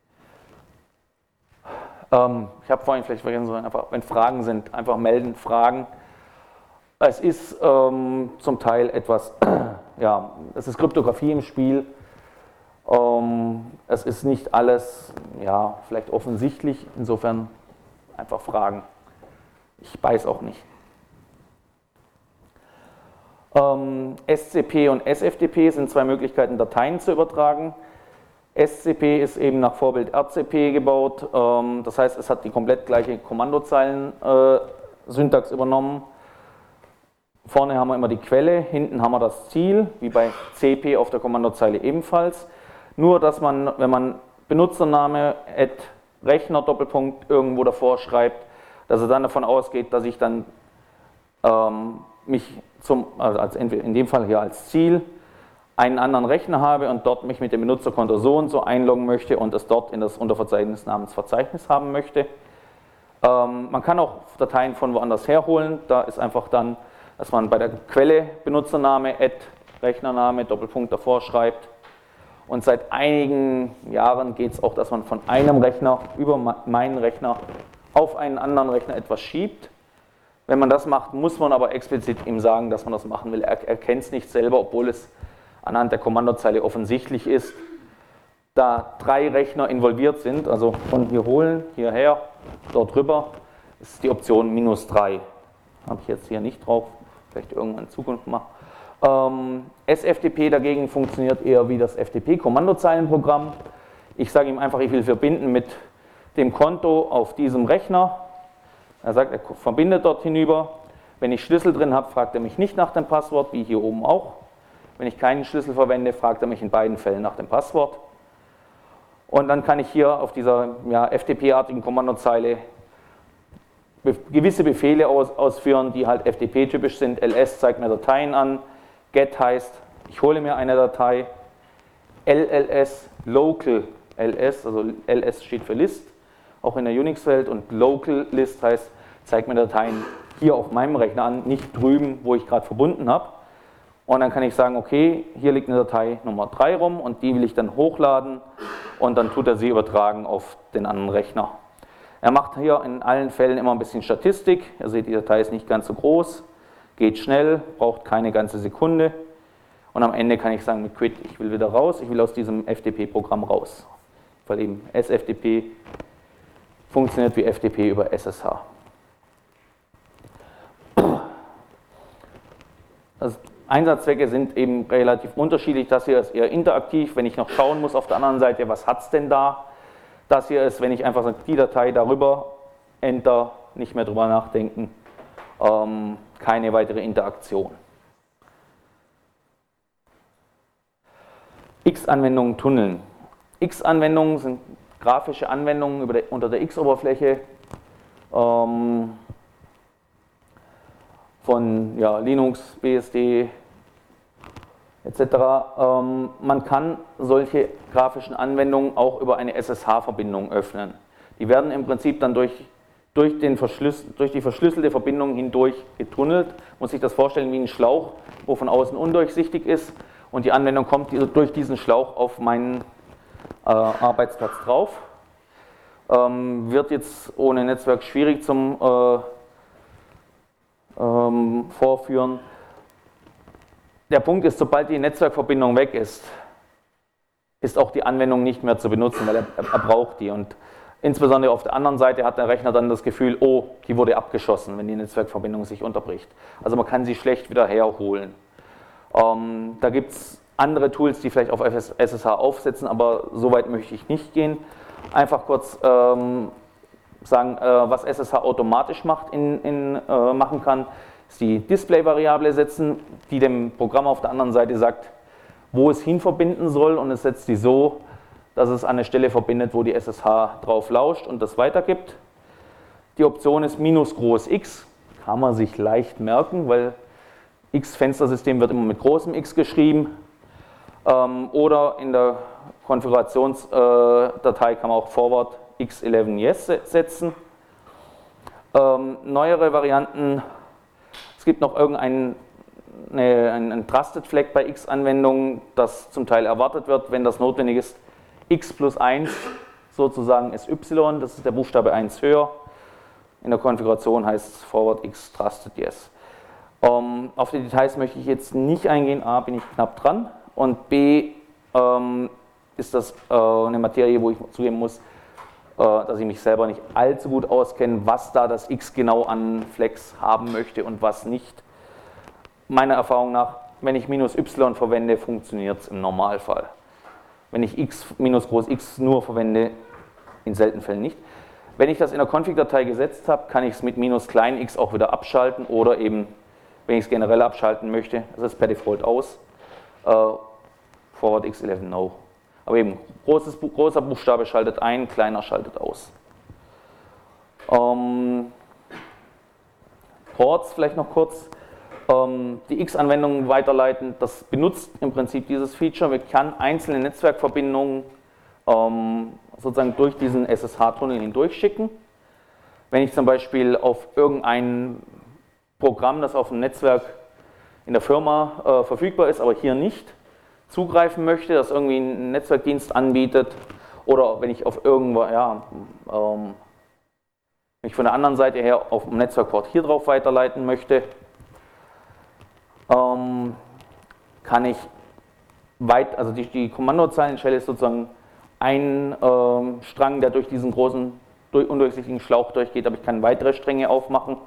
Ähm, ich habe vorhin vielleicht vergessen, einfach, wenn Fragen sind, einfach melden, Fragen. Es ist ähm, zum Teil etwas, ja, es ist Kryptographie im Spiel. Ähm, es ist nicht alles, ja, vielleicht offensichtlich, insofern einfach Fragen. Ich weiß auch nicht. Ähm, S C P und S F T P sind zwei Möglichkeiten, Dateien zu übertragen. S C P ist eben nach Vorbild R C P gebaut, ähm, das heißt, es hat die komplett gleiche Kommandozeilen-Syntax äh, übernommen. Vorne haben wir immer die Quelle, hinten haben wir das Ziel, wie bei C P auf der Kommandozeile ebenfalls. Nur, dass man, wenn man Benutzername at Rechner Doppelpunkt irgendwo davor schreibt, dass er dann davon ausgeht, dass ich dann ähm, mich zum, also als entweder in dem Fall hier als Ziel, einen anderen Rechner habe und dort mich mit dem Benutzerkonto so und so einloggen möchte und es dort in das Unterverzeichnis namens Verzeichnis haben möchte. Ähm, man kann auch Dateien von woanders herholen, da ist einfach dann, dass man bei der Quelle Benutzername, Add, Rechnername, Doppelpunkt davor schreibt. Und seit einigen Jahren geht es auch, dass man von einem Rechner über meinen Rechner auf einen anderen Rechner etwas schiebt. Wenn man das macht, muss man aber explizit ihm sagen, dass man das machen will. Er erkennt es nicht selber, obwohl es anhand der Kommandozeile offensichtlich ist. Da drei Rechner involviert sind, also von hier holen, hierher, dort rüber, ist die Option minus drei. Habe ich jetzt hier nicht drauf, vielleicht irgendwann in Zukunft mal. Ähm, S F T P dagegen funktioniert eher wie das F T P-Kommandozeilenprogramm. Ich sage ihm einfach, ich will verbinden mit dem Konto auf diesem Rechner. Er sagt, er verbindet dort hinüber. Wenn ich Schlüssel drin habe, fragt er mich nicht nach dem Passwort, wie hier oben auch. Wenn ich keinen Schlüssel verwende, fragt er mich in beiden Fällen nach dem Passwort. Und dann kann ich hier auf dieser ja, F T P-artigen Kommandozeile be gewisse Befehle aus ausführen, die halt F T P-typisch sind. L S zeigt mir Dateien an. Get heißt, ich hole mir eine Datei. L L S, Local L S, also L S steht für List, auch in der Unix-Welt. Und Local List heißt, zeigt mir Dateien hier auf meinem Rechner an, nicht drüben, wo ich gerade verbunden habe. Und dann kann ich sagen, okay, hier liegt eine Datei Nummer drei rum und die will ich dann hochladen und dann tut er sie übertragen auf den anderen Rechner. Er macht hier in allen Fällen immer ein bisschen Statistik. Ihr seht, die Datei ist nicht ganz so groß, geht schnell, braucht keine ganze Sekunde. Und am Ende kann ich sagen mit Quit, ich will wieder raus, ich will aus diesem F T P-Programm raus. Weil eben S F T P funktioniert wie F T P über S S H. Also Einsatzzwecke sind eben relativ unterschiedlich. Das hier ist eher interaktiv, wenn ich noch schauen muss auf der anderen Seite, was hat es denn da. Das hier ist, wenn ich einfach sage, die Datei darüber, Enter, nicht mehr drüber nachdenken, ähm, keine weitere Interaktion. X-Anwendungen tunneln. X-Anwendungen sind grafische Anwendungen über der, unter der X-Oberfläche ähm, von ja, Linux, B S D et cetera. Ähm, man kann solche grafischen Anwendungen auch über eine S S H-Verbindung öffnen. Die werden im Prinzip dann durch, durch, den Verschlüs durch die verschlüsselte Verbindung hindurch getunnelt. Muss sich das vorstellen wie ein Schlauch, wo von außen undurchsichtig ist und die Anwendung kommt durch diesen Schlauch auf meinen äh, Arbeitsplatz drauf. Ähm, wird jetzt ohne Netzwerk schwierig zum äh, ähm, vorführen. Der Punkt ist, sobald die Netzwerkverbindung weg ist, ist auch die Anwendung nicht mehr zu benutzen, weil er, er braucht die. Und insbesondere auf der anderen Seite hat der Rechner dann das Gefühl, oh, die wurde abgeschossen, wenn die Netzwerkverbindung sich unterbricht. Also man kann sie schlecht wieder herholen. Ähm, da gibt es andere Tools, die vielleicht auf S S H aufsetzen, aber so weit möchte ich nicht gehen. Einfach kurz ähm, sagen, äh, was S S H automatisch macht in, in, äh, machen kann, ist die Display-Variable setzen, die dem Programm auf der anderen Seite sagt, wo es hin verbinden soll, und es setzt die so, dass es an eine Stelle verbindet, wo die S S H drauf lauscht und das weitergibt. Die Option ist minus groß X, kann man sich leicht merken, weil X-Fenstersystem wird immer mit großem X geschrieben. Ähm, oder in der Konfigurationsdatei kann man auch forward X elf yes setzen. Ähm, neuere Varianten, es gibt noch irgendeinen eine, ein Trusted Flag bei X-Anwendungen, das zum Teil erwartet wird, wenn das notwendig ist. X plus eins sozusagen ist Y, das ist der Buchstabe eins höher. In der Konfiguration heißt es forward X Trusted Yes. Ähm, auf die Details möchte ich jetzt nicht eingehen. A, bin ich knapp dran, und B, ähm, ist das äh, eine Materie, wo ich zugeben muss, äh, dass ich mich selber nicht allzu gut auskenne, was da das X genau an Flags haben möchte und was nicht. Meiner Erfahrung nach, wenn ich minus Y verwende, funktioniert es im Normalfall. Wenn ich X minus groß X nur verwende, in seltenen Fällen nicht. Wenn ich das in der Config-Datei gesetzt habe, kann ich es mit minus klein x auch wieder abschalten, oder eben, wenn ich es generell abschalten möchte, das ist per Default aus, äh, forward X elf no. Aber eben, großes, großer Buchstabe schaltet ein, kleiner schaltet aus. Ähm, Ports vielleicht noch kurz. Die X-Anwendungen weiterleiten, das benutzt im Prinzip dieses Feature. Wir können einzelne Netzwerkverbindungen ähm, sozusagen durch diesen S S H-Tunnel hindurchschicken. Wenn ich zum Beispiel auf irgendein Programm, das auf dem Netzwerk in der Firma äh, verfügbar ist, aber hier nicht, zugreifen möchte, das irgendwie einen Netzwerkdienst anbietet, oder wenn ich auf irgendwo, ja, ähm, wenn ich von der anderen Seite her auf dem Netzwerkport hier drauf weiterleiten möchte, Ähm, kann ich weit, also die, die Kommandozeilenstelle ist sozusagen ein ähm, Strang, der durch diesen großen, durch, undurchsichtigen Schlauch durchgeht, aber ich kann weitere Stränge aufmachen.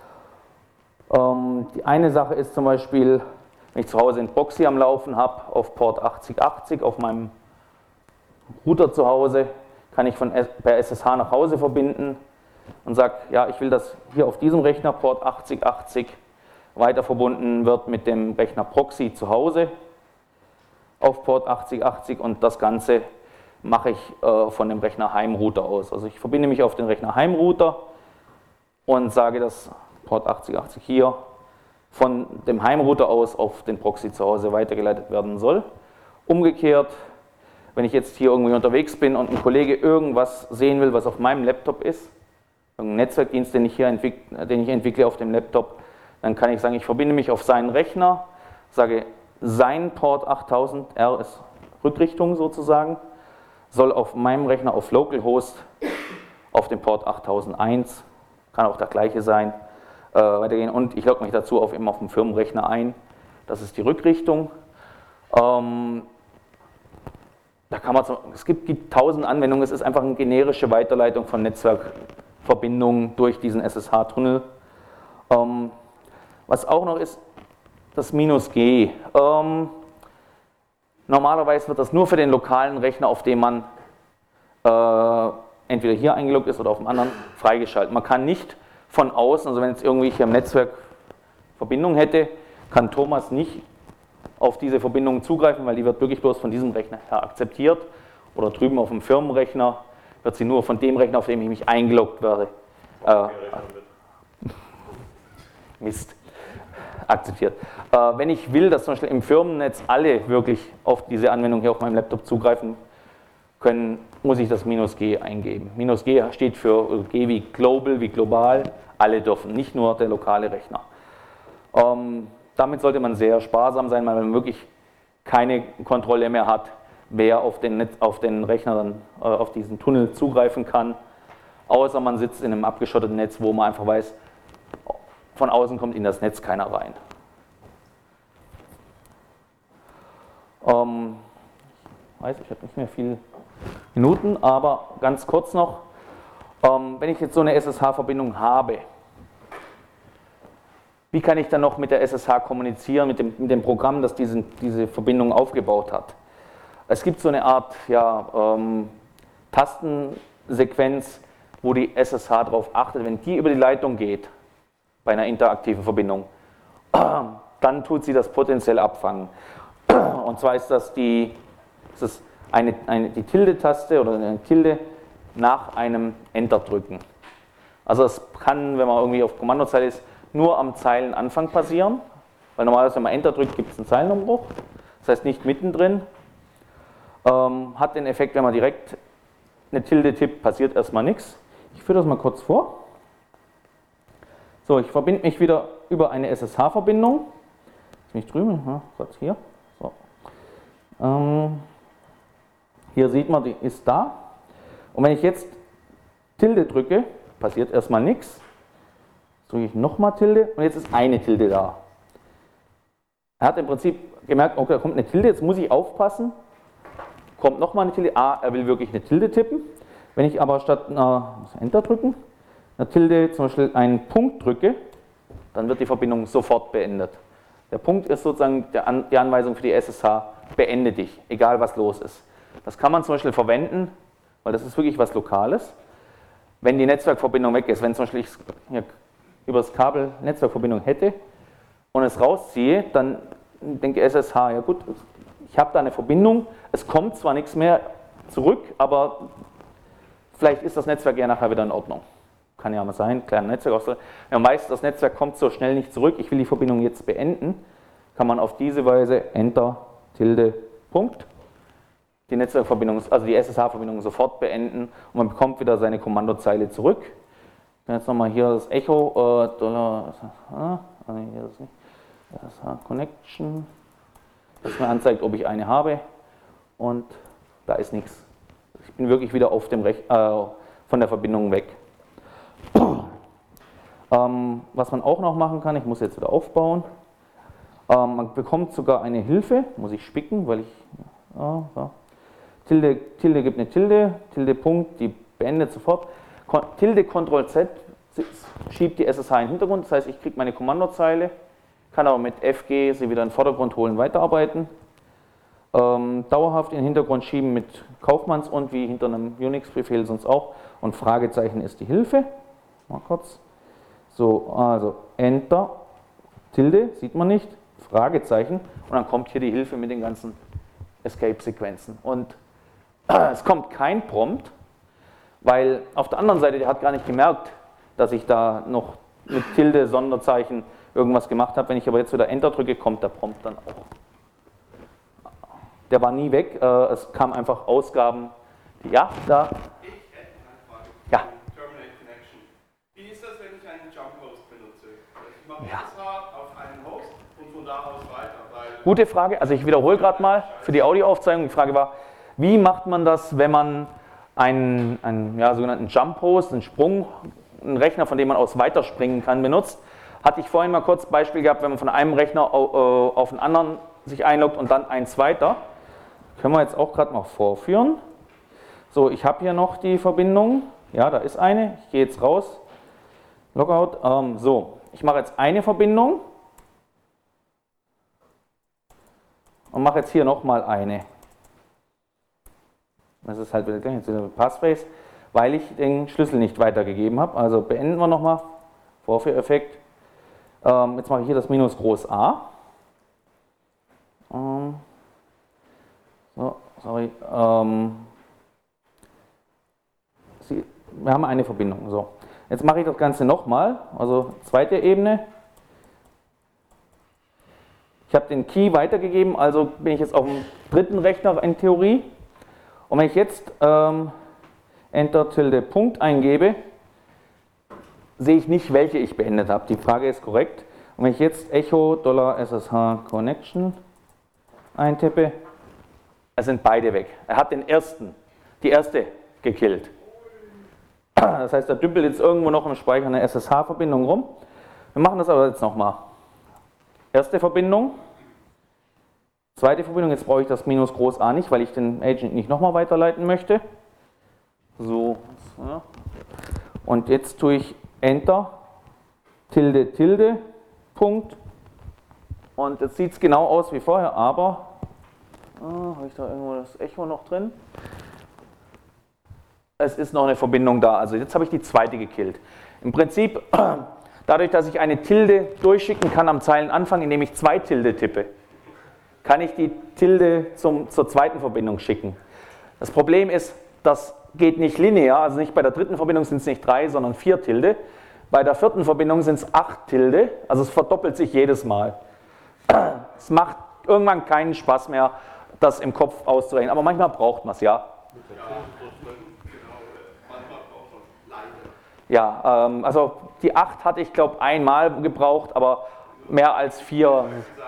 Ähm, die eine Sache ist zum Beispiel, wenn ich zu Hause ein Proxy am Laufen habe, auf Port achtzig achtzig, auf meinem Router zu Hause, kann ich von, per S S H nach Hause verbinden und sage, ja, ich will, dass hier auf diesem Rechner Port achtzig achtzig weiter verbunden wird mit dem Rechner Proxy zu Hause auf Port achtzig achtzig, und das Ganze mache ich äh, von dem Rechner Heimrouter aus. Also ich verbinde mich auf den Rechner Heimrouter und sage, dass Port achtzig achtzig hier von dem Heimrouter aus auf den Proxy zu Hause weitergeleitet werden soll. Umgekehrt, wenn ich jetzt hier irgendwie unterwegs bin und ein Kollege irgendwas sehen will, was auf meinem Laptop ist, ein Netzwerkdienst, den ich hier entwickle, den ich entwickle auf dem Laptop, dann kann ich sagen, ich verbinde mich auf seinen Rechner, sage, sein Port achttausend R ist Rückrichtung sozusagen, soll auf meinem Rechner auf Localhost auf den Port achttausendeins, kann auch der gleiche sein, äh, weitergehen, und ich logge mich dazu auf, eben auf dem Firmenrechner ein. Das ist die Rückrichtung. Ähm, da kann man, es gibt, gibt tausend Anwendungen, es ist einfach eine generische Weiterleitung von Netzwerkverbindungen durch diesen S S H-Tunnel. Ähm, Was auch noch ist, das Minus G. Ähm, normalerweise wird das nur für den lokalen Rechner, auf dem man äh, entweder hier eingeloggt ist oder auf dem anderen, freigeschaltet. Man kann nicht von außen, also wenn jetzt irgendwie hier im Netzwerk Verbindung hätte, kann Thomas nicht auf diese Verbindung zugreifen, weil die wird wirklich bloß von diesem Rechner her akzeptiert, oder drüben auf dem Firmenrechner wird sie nur von dem Rechner, auf dem ich mich eingeloggt werde, äh, Mist. akzeptiert. Äh, wenn ich will, dass zum Beispiel im Firmennetz alle wirklich auf diese Anwendung hier auf meinem Laptop zugreifen können, muss ich das Minus G eingeben. Minus G steht für G wie Global, wie global, alle dürfen, nicht nur der lokale Rechner. Ähm, damit sollte man sehr sparsam sein, weil man wirklich keine Kontrolle mehr hat, wer auf den, Netz, auf den Rechner dann äh, auf diesen Tunnel zugreifen kann, außer man sitzt in einem abgeschotteten Netz, wo man einfach weiß, von außen kommt in das Netz keiner rein. Ähm, ich weiß, ich habe nicht mehr viele Minuten, aber ganz kurz noch, ähm, wenn ich jetzt so eine S S H-Verbindung habe, wie kann ich dann noch mit der S S H kommunizieren, mit dem, mit dem Programm, das diesen, diese Verbindung aufgebaut hat? Es gibt so eine Art ja, ähm, Tastensequenz, wo die S S H darauf achtet, wenn die über die Leitung geht, bei einer interaktiven Verbindung, dann tut sie das potenziell abfangen. Und zwar ist das die, ist das eine, eine, die Tilde-Taste oder eine Tilde nach einem Enter drücken. Also das kann, wenn man irgendwie auf Kommandozeile ist, nur am Zeilenanfang passieren, weil normalerweise, wenn man Enter drückt, gibt es einen Zeilenumbruch, das heißt nicht mittendrin. Ähm, hat den Effekt, wenn man direkt eine Tilde tippt, passiert erstmal nichts. Ich führe das mal kurz vor. So, ich verbinde mich wieder über eine S S H-Verbindung. Ist nicht drüben, ja, kurz hier. So. Ähm, hier sieht man, die ist da. Und wenn ich jetzt Tilde drücke, passiert erstmal nichts. Drücke ich nochmal Tilde und jetzt ist eine Tilde da. Er hat im Prinzip gemerkt, okay, da kommt eine Tilde, jetzt muss ich aufpassen. Kommt nochmal eine Tilde, ah, er will wirklich eine Tilde tippen. Wenn ich aber statt einer, muss Enter drücken, einer Tilde zum Beispiel einen Punkt drücke, dann wird die Verbindung sofort beendet. Der Punkt ist sozusagen der An die Anweisung für die S S H, beende dich, egal was los ist. Das kann man zum Beispiel verwenden, weil das ist wirklich was Lokales. Wenn die Netzwerkverbindung weg ist, wenn zum Beispiel ich hier über das Kabel Netzwerkverbindung hätte und es rausziehe, dann denke S S H, ja gut, ich habe da eine Verbindung, es kommt zwar nichts mehr zurück, aber vielleicht ist das Netzwerk ja nachher wieder in Ordnung. Kann ja mal sein, kleiner Netzwerkausfall. Wenn man weiß, das Netzwerk kommt so schnell nicht zurück, ich will die Verbindung jetzt beenden, kann man auf diese Weise Enter, Tilde, Punkt, die Netzwerkverbindung, also die S S H-Verbindung sofort beenden und man bekommt wieder seine Kommandozeile zurück. Jetzt nochmal hier das Echo, äh, Dollar, ah, nee, hier ist es nicht, S S H Connection, das mir anzeigt, ob ich eine habe und da ist nichts. Ich bin wirklich wieder auf dem Rech äh, von der Verbindung weg. ähm, was man auch noch machen kann, ich muss jetzt wieder aufbauen, ähm, man bekommt sogar eine Hilfe, muss ich spicken, weil ich, ja, so. Tilde, Tilde gibt eine Tilde, Tilde Punkt, die beendet sofort. Tilde Ctrl Z schiebt die S S H in den Hintergrund, das heißt, ich kriege meine Kommandozeile, kann aber mit F G sie wieder in den Vordergrund holen, weiterarbeiten. Ähm, dauerhaft in den Hintergrund schieben mit Kaufmanns und wie hinter einem Unix-Befehl sonst auch. Und Fragezeichen ist die Hilfe. Mal kurz. So, also Enter, Tilde, sieht man nicht, Fragezeichen. Und dann kommt hier die Hilfe mit den ganzen Escape-Sequenzen. Und äh, es kommt kein Prompt, weil auf der anderen Seite, der hat gar nicht gemerkt, dass ich da noch mit Tilde, Sonderzeichen irgendwas gemacht habe. Wenn ich aber jetzt wieder Enter drücke, kommt der Prompt dann auch. Der war nie weg, äh, es kam einfach Ausgaben. Ja, da.
Ich hätte eine Frage.
Ja.
Terminate Connection. Wie ist das, wenn ich einen Jump-Host benutze? Ich mache
Ja.
S S H auf einen Host und von da aus weiter. Weil
Gute Frage, also ich wiederhole gerade mal für die Audioaufzeichnung. Die Frage war, wie macht man das, wenn man einen, einen ja, sogenannten Jump-Host, einen Sprung, einen Rechner, von dem man aus weiterspringen kann, benutzt? Hatte ich vorhin mal kurz Beispiel gehabt, wenn man von einem Rechner auf einen anderen sich einloggt und dann eins weiter. Können wir jetzt auch gerade mal vorführen. So, ich habe hier noch die Verbindung. Ja, da ist eine. Ich gehe jetzt raus. Logout. Ähm, so, ich mache jetzt eine Verbindung und mache jetzt hier nochmal eine. Das ist halt wieder gleich, jetzt wieder Passphrase, weil ich den Schlüssel nicht weitergegeben habe. Also beenden wir nochmal. Vorführeffekt. Ähm, jetzt mache ich hier das Minus Groß A. Ähm, so, sorry. Ähm, Sie, wir haben eine Verbindung. So. Jetzt mache ich das Ganze nochmal, also zweite Ebene. Ich habe den Key weitergegeben, also bin ich jetzt auf dem dritten Rechner in Theorie. Und wenn ich jetzt ähm, Enter Tilde Punkt eingebe, sehe ich nicht, welche ich beendet habe. Die Frage ist korrekt. Und wenn ich jetzt Echo Dollar S S H Connection eintippe, es sind beide weg. Er hat den ersten, die erste gekillt. Das heißt, er dümpelt jetzt irgendwo noch im Speicher eine S S H-Verbindung rum. Wir machen das aber jetzt nochmal. Erste Verbindung. Zweite Verbindung, jetzt brauche ich das Minus Groß A nicht, weil ich den Agent nicht nochmal weiterleiten möchte. So. Ja. Und jetzt tue ich Enter, Tilde, Tilde, Punkt. Und jetzt sieht es genau aus wie vorher, aber ah, habe ich da irgendwo das Echo noch drin? Es ist noch eine Verbindung da, also jetzt habe ich die zweite gekillt. Im Prinzip, dadurch, dass ich eine Tilde durchschicken kann am Zeilenanfang, indem ich zwei Tilde tippe, kann ich die Tilde zum, zur zweiten Verbindung schicken. Das Problem ist, das geht nicht linear, also nicht bei der dritten Verbindung sind es nicht drei, sondern vier Tilde. Bei der vierten Verbindung sind es acht Tilde, also es verdoppelt sich jedes Mal. Es macht irgendwann keinen Spaß mehr, das im Kopf auszurechnen, aber manchmal braucht man es, ja. Ja, ähm, also die acht hatte ich glaube einmal gebraucht, aber mehr als vier.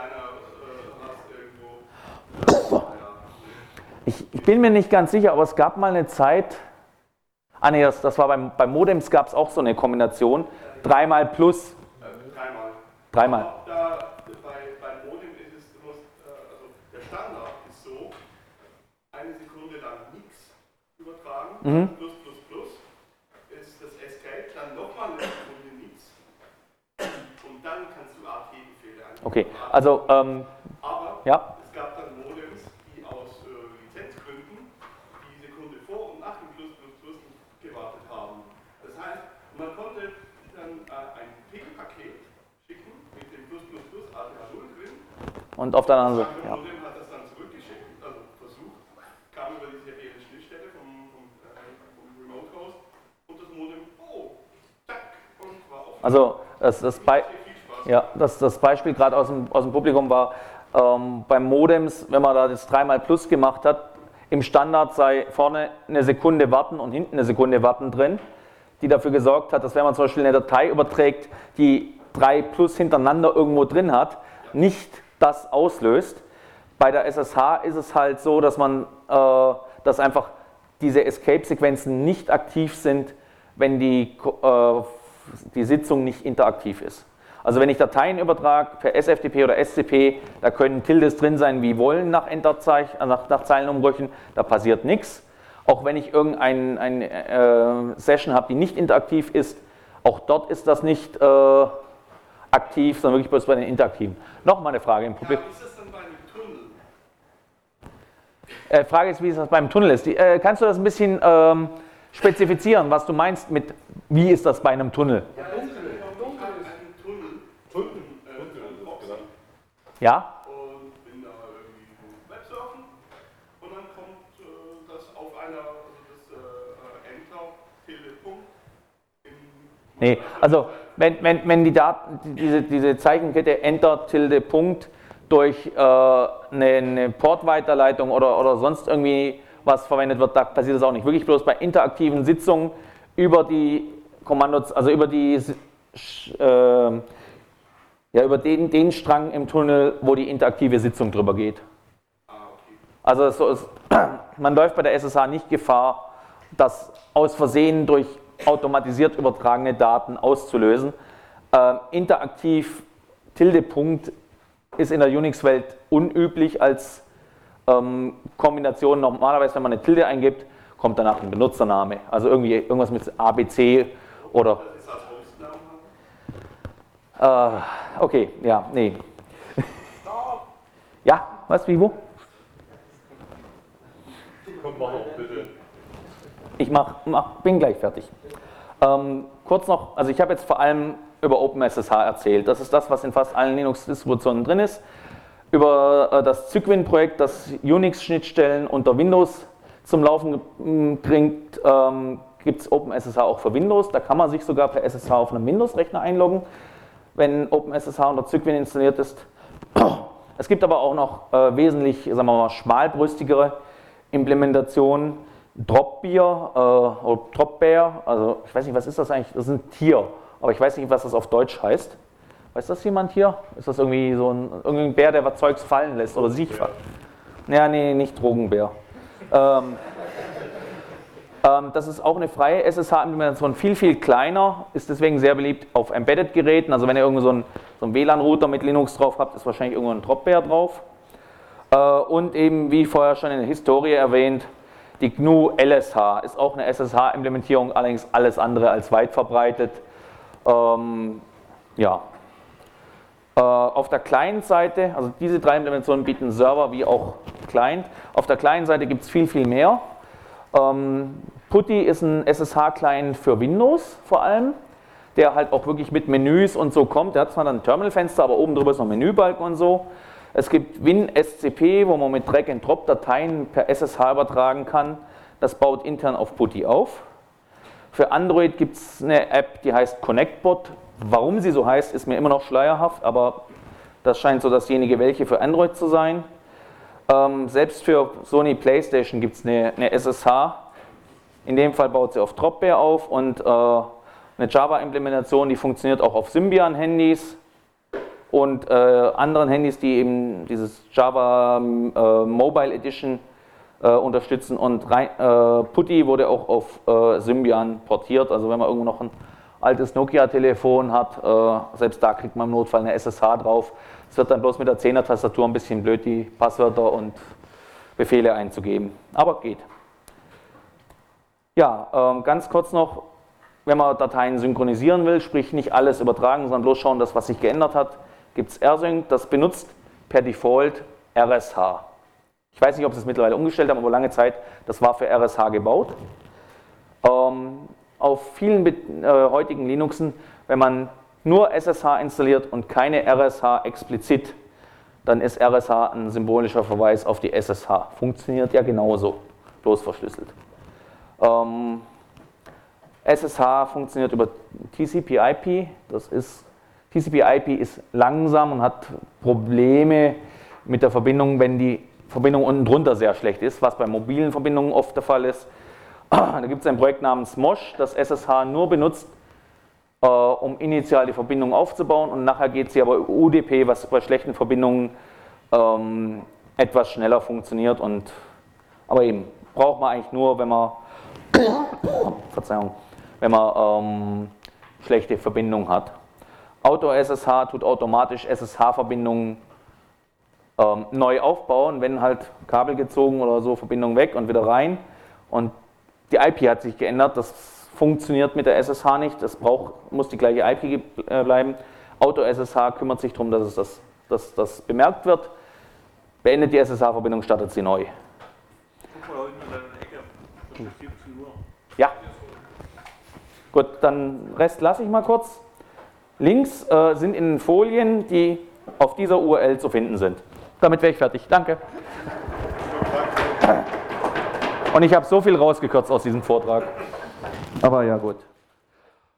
Ich, ich bin mir nicht ganz sicher, aber es gab mal eine Zeit, ah nee, das, das war beim, beim Modems gab es auch so eine Kombination, dreimal plus.
Äh, dreimal.
Dreimal.
Da, bei, beim Modem ist es, du musst, äh, also der Standard ist so, eine Sekunde lang nichts übertragen,
Mhm.
plus plus plus, ist das Escape, dann nochmal eine Sekunde nichts und dann kannst du A T-Befehle eingeben.
Okay, also ähm,
Aber
ja.
es gab dann Modems, die aus äh, Lizenzgründen die Sekunde vor und nach dem Plus plus plus nicht gewartet haben. Das heißt, man konnte dann äh, ein P-Paket schicken mit dem Plus plus plus A T H null drin.
Und auf der anderen
Das
Seite. Ja.
Modem hat das dann zurückgeschickt, also versucht, kam über die serielle Schnittstelle vom, vom, äh, vom Remote Host und das Modem, oh, zack, und war offen.
Also das, das, Be
Viel Spaß.
ja, das, das Beispiel gerade aus dem, aus dem Publikum war, ähm, beim Modems, wenn man da das dreimal plus gemacht hat, im Standard sei vorne eine Sekunde warten und hinten eine Sekunde warten drin, die dafür gesorgt hat, dass wenn man zum Beispiel eine Datei überträgt, die drei plus hintereinander irgendwo drin hat, nicht das auslöst. Bei der S S H ist es halt so, dass man, äh, dass einfach diese Escape-Sequenzen nicht aktiv sind, wenn die, äh, die Sitzung nicht interaktiv ist. Also wenn ich Dateien übertrage per S F T P oder S C P, da können Tildes drin sein wie wollen nach, Enterzeichen, nach, nach Zeilenumbrüchen, da passiert nichts. Auch wenn ich irgendeine ein, äh, Session habe, die nicht interaktiv ist, auch dort ist das nicht äh, aktiv, sondern wirklich bloß bei den interaktiven. Nochmal eine Frage im Publikum.
Ja, wie ist das dann bei einem Tunnel?
Äh, Frage ist, wie es das beim Tunnel ist. Die, äh, kannst du das ein bisschen ähm, spezifizieren, was du meinst mit, wie ist das bei einem Tunnel?
Ja, dunkel. Ich habe einen Tunnel. Tunnel? Äh, Boxen.
Ja?
Und bin da irgendwie Websurfen. Und dann kommt äh, das auf einer, also das äh, Enter, Tilde, Punkt.
Nee, also wenn, wenn, wenn die Daten, diese, diese Zeichenkette Enter, Tilde, Punkt durch äh, eine, eine Portweiterleitung oder, oder sonst irgendwie was verwendet wird, da passiert das auch nicht. Wirklich bloß bei interaktiven Sitzungen über die Kommandos, also über die äh, ja, über den, den Strang im Tunnel, wo die interaktive Sitzung drüber geht. Also so ist, man läuft bei der S S H nicht Gefahr, das aus Versehen durch automatisiert übertragene Daten auszulösen. Äh, interaktiv Tilde-Punkt ist in der Unix-Welt unüblich als ähm, Kombination. Normalerweise, wenn man eine Tilde eingibt, kommt danach ein Benutzername. Also irgendwie irgendwas mit A B C oder...
Das ist als Hostname.
Äh, okay, ja, nee. Ja, was, wie, wo?
Komm, mach noch bitte.
Ich mach, mach, bin gleich fertig. Ähm, kurz noch, also ich habe jetzt vor allem über OpenSSH erzählt. Das ist das, was in fast allen Linux-Distributionen drin ist. Über äh, das Cygwin-Projekt, das Unix-Schnittstellen unter Windows zum Laufen bringt, ähm, gibt es OpenSSH auch für Windows. Da kann man sich sogar per S S H auf einem Windows-Rechner einloggen, wenn OpenSSH unter Cygwin installiert ist. Es gibt aber auch noch äh, wesentlich, sagen wir mal, schmalbrüstigere Implementationen. Dropbear, äh, oder Dropbear, also ich weiß nicht, was ist das eigentlich? Das ist ein Tier, aber ich weiß nicht, was das auf Deutsch heißt. Weiß das jemand hier? Ist das irgendwie so ein, irgendein Bär, der was Zeugs fallen lässt oder sich fallen? Ja, nee, nicht Drogenbär. Ähm, Ähm, das ist auch eine freie S S H-Implementation, viel, viel kleiner, ist deswegen sehr beliebt auf Embedded-Geräten. Also wenn ihr irgendwo so einen, so einen W LAN-Router mit Linux drauf habt, ist wahrscheinlich irgendwo ein Dropbear drauf. Äh, und eben, wie vorher schon in der Historie erwähnt, die G N U L S H ist auch eine S S H-Implementierung, allerdings alles andere als weit verbreitet. Ähm, ja. Äh, auf der Client-Seite, also diese drei Implementationen bieten Server wie auch Client. Auf der Client-Seite gibt es viel, viel mehr. Ähm, PuTTY ist ein S S H-Client für Windows vor allem, der halt auch wirklich mit Menüs und so kommt. Der hat zwar dann ein Terminalfenster, aber oben drüber ist noch ein Menübalken und so. Es gibt WinSCP, wo man mit Drag-and-Drop Dateien per S S H übertragen kann. Das baut intern auf PuTTY auf. Für Android gibt es eine App, die heißt ConnectBot. Warum sie so heißt, ist mir immer noch schleierhaft, aber das scheint so dasjenige welche für Android zu sein. Ähm, selbst für Sony PlayStation gibt es eine, eine S S H. In dem Fall baut sie auf Dropbear auf und äh, eine Java-Implementation, die funktioniert auch auf Symbian-Handys und äh, anderen Handys, die eben dieses Java äh, Mobile Edition äh, unterstützen. Und rein, äh, PuTTY wurde auch auf äh, Symbian portiert, also wenn man irgendwo noch ein altes Nokia-Telefon hat, äh, selbst da kriegt man im Notfall eine S S H drauf. Es wird dann bloß mit der Zehner-Tastatur ein bisschen blöd, die Passwörter und Befehle einzugeben, aber geht. Ja, ähm, ganz kurz noch, wenn man Dateien synchronisieren will, sprich nicht alles übertragen, sondern bloß schauen, dass was sich geändert hat, gibt es rsync, das benutzt per Default R S H. Ich weiß nicht, ob sie es mittlerweile umgestellt haben, aber lange Zeit, das war für R S H gebaut. Ähm, auf vielen äh, heutigen Linuxen, wenn man nur S S H installiert und keine R S H explizit, dann ist R S H ein symbolischer Verweis auf die S S H. Funktioniert ja genauso, bloß verschlüsselt. Ähm, S S H funktioniert über T C P I P. Das ist, T C P I P ist langsam und hat Probleme mit der Verbindung, wenn die Verbindung unten drunter sehr schlecht ist, was bei mobilen Verbindungen oft der Fall ist. Da gibt es ein Projekt namens Mosh, das S S H nur benutzt, äh, um initial die Verbindung aufzubauen, und nachher geht sie aber über U D P, was bei schlechten Verbindungen ähm, etwas schneller funktioniert. Und, aber eben, braucht man eigentlich nur, wenn man, Verzeihung, wenn man ähm, schlechte Verbindungen hat. Auto-S S H tut automatisch S S H-Verbindungen ähm, neu aufbauen, wenn halt Kabel gezogen oder so, Verbindung weg und wieder rein. Und die I P hat sich geändert, das funktioniert mit der S S H nicht, das braucht, muss die gleiche I P bleiben. Auto-S S H kümmert sich darum, dass, es das, dass das bemerkt wird, beendet die S S H-Verbindung, startet sie neu. Ja. Gut, dann Rest lasse ich mal kurz. Links äh, sind in den Folien, die auf dieser U R L zu finden sind. Damit wäre ich fertig. Danke. Und ich habe so viel rausgekürzt aus diesem Vortrag. Aber ja, gut.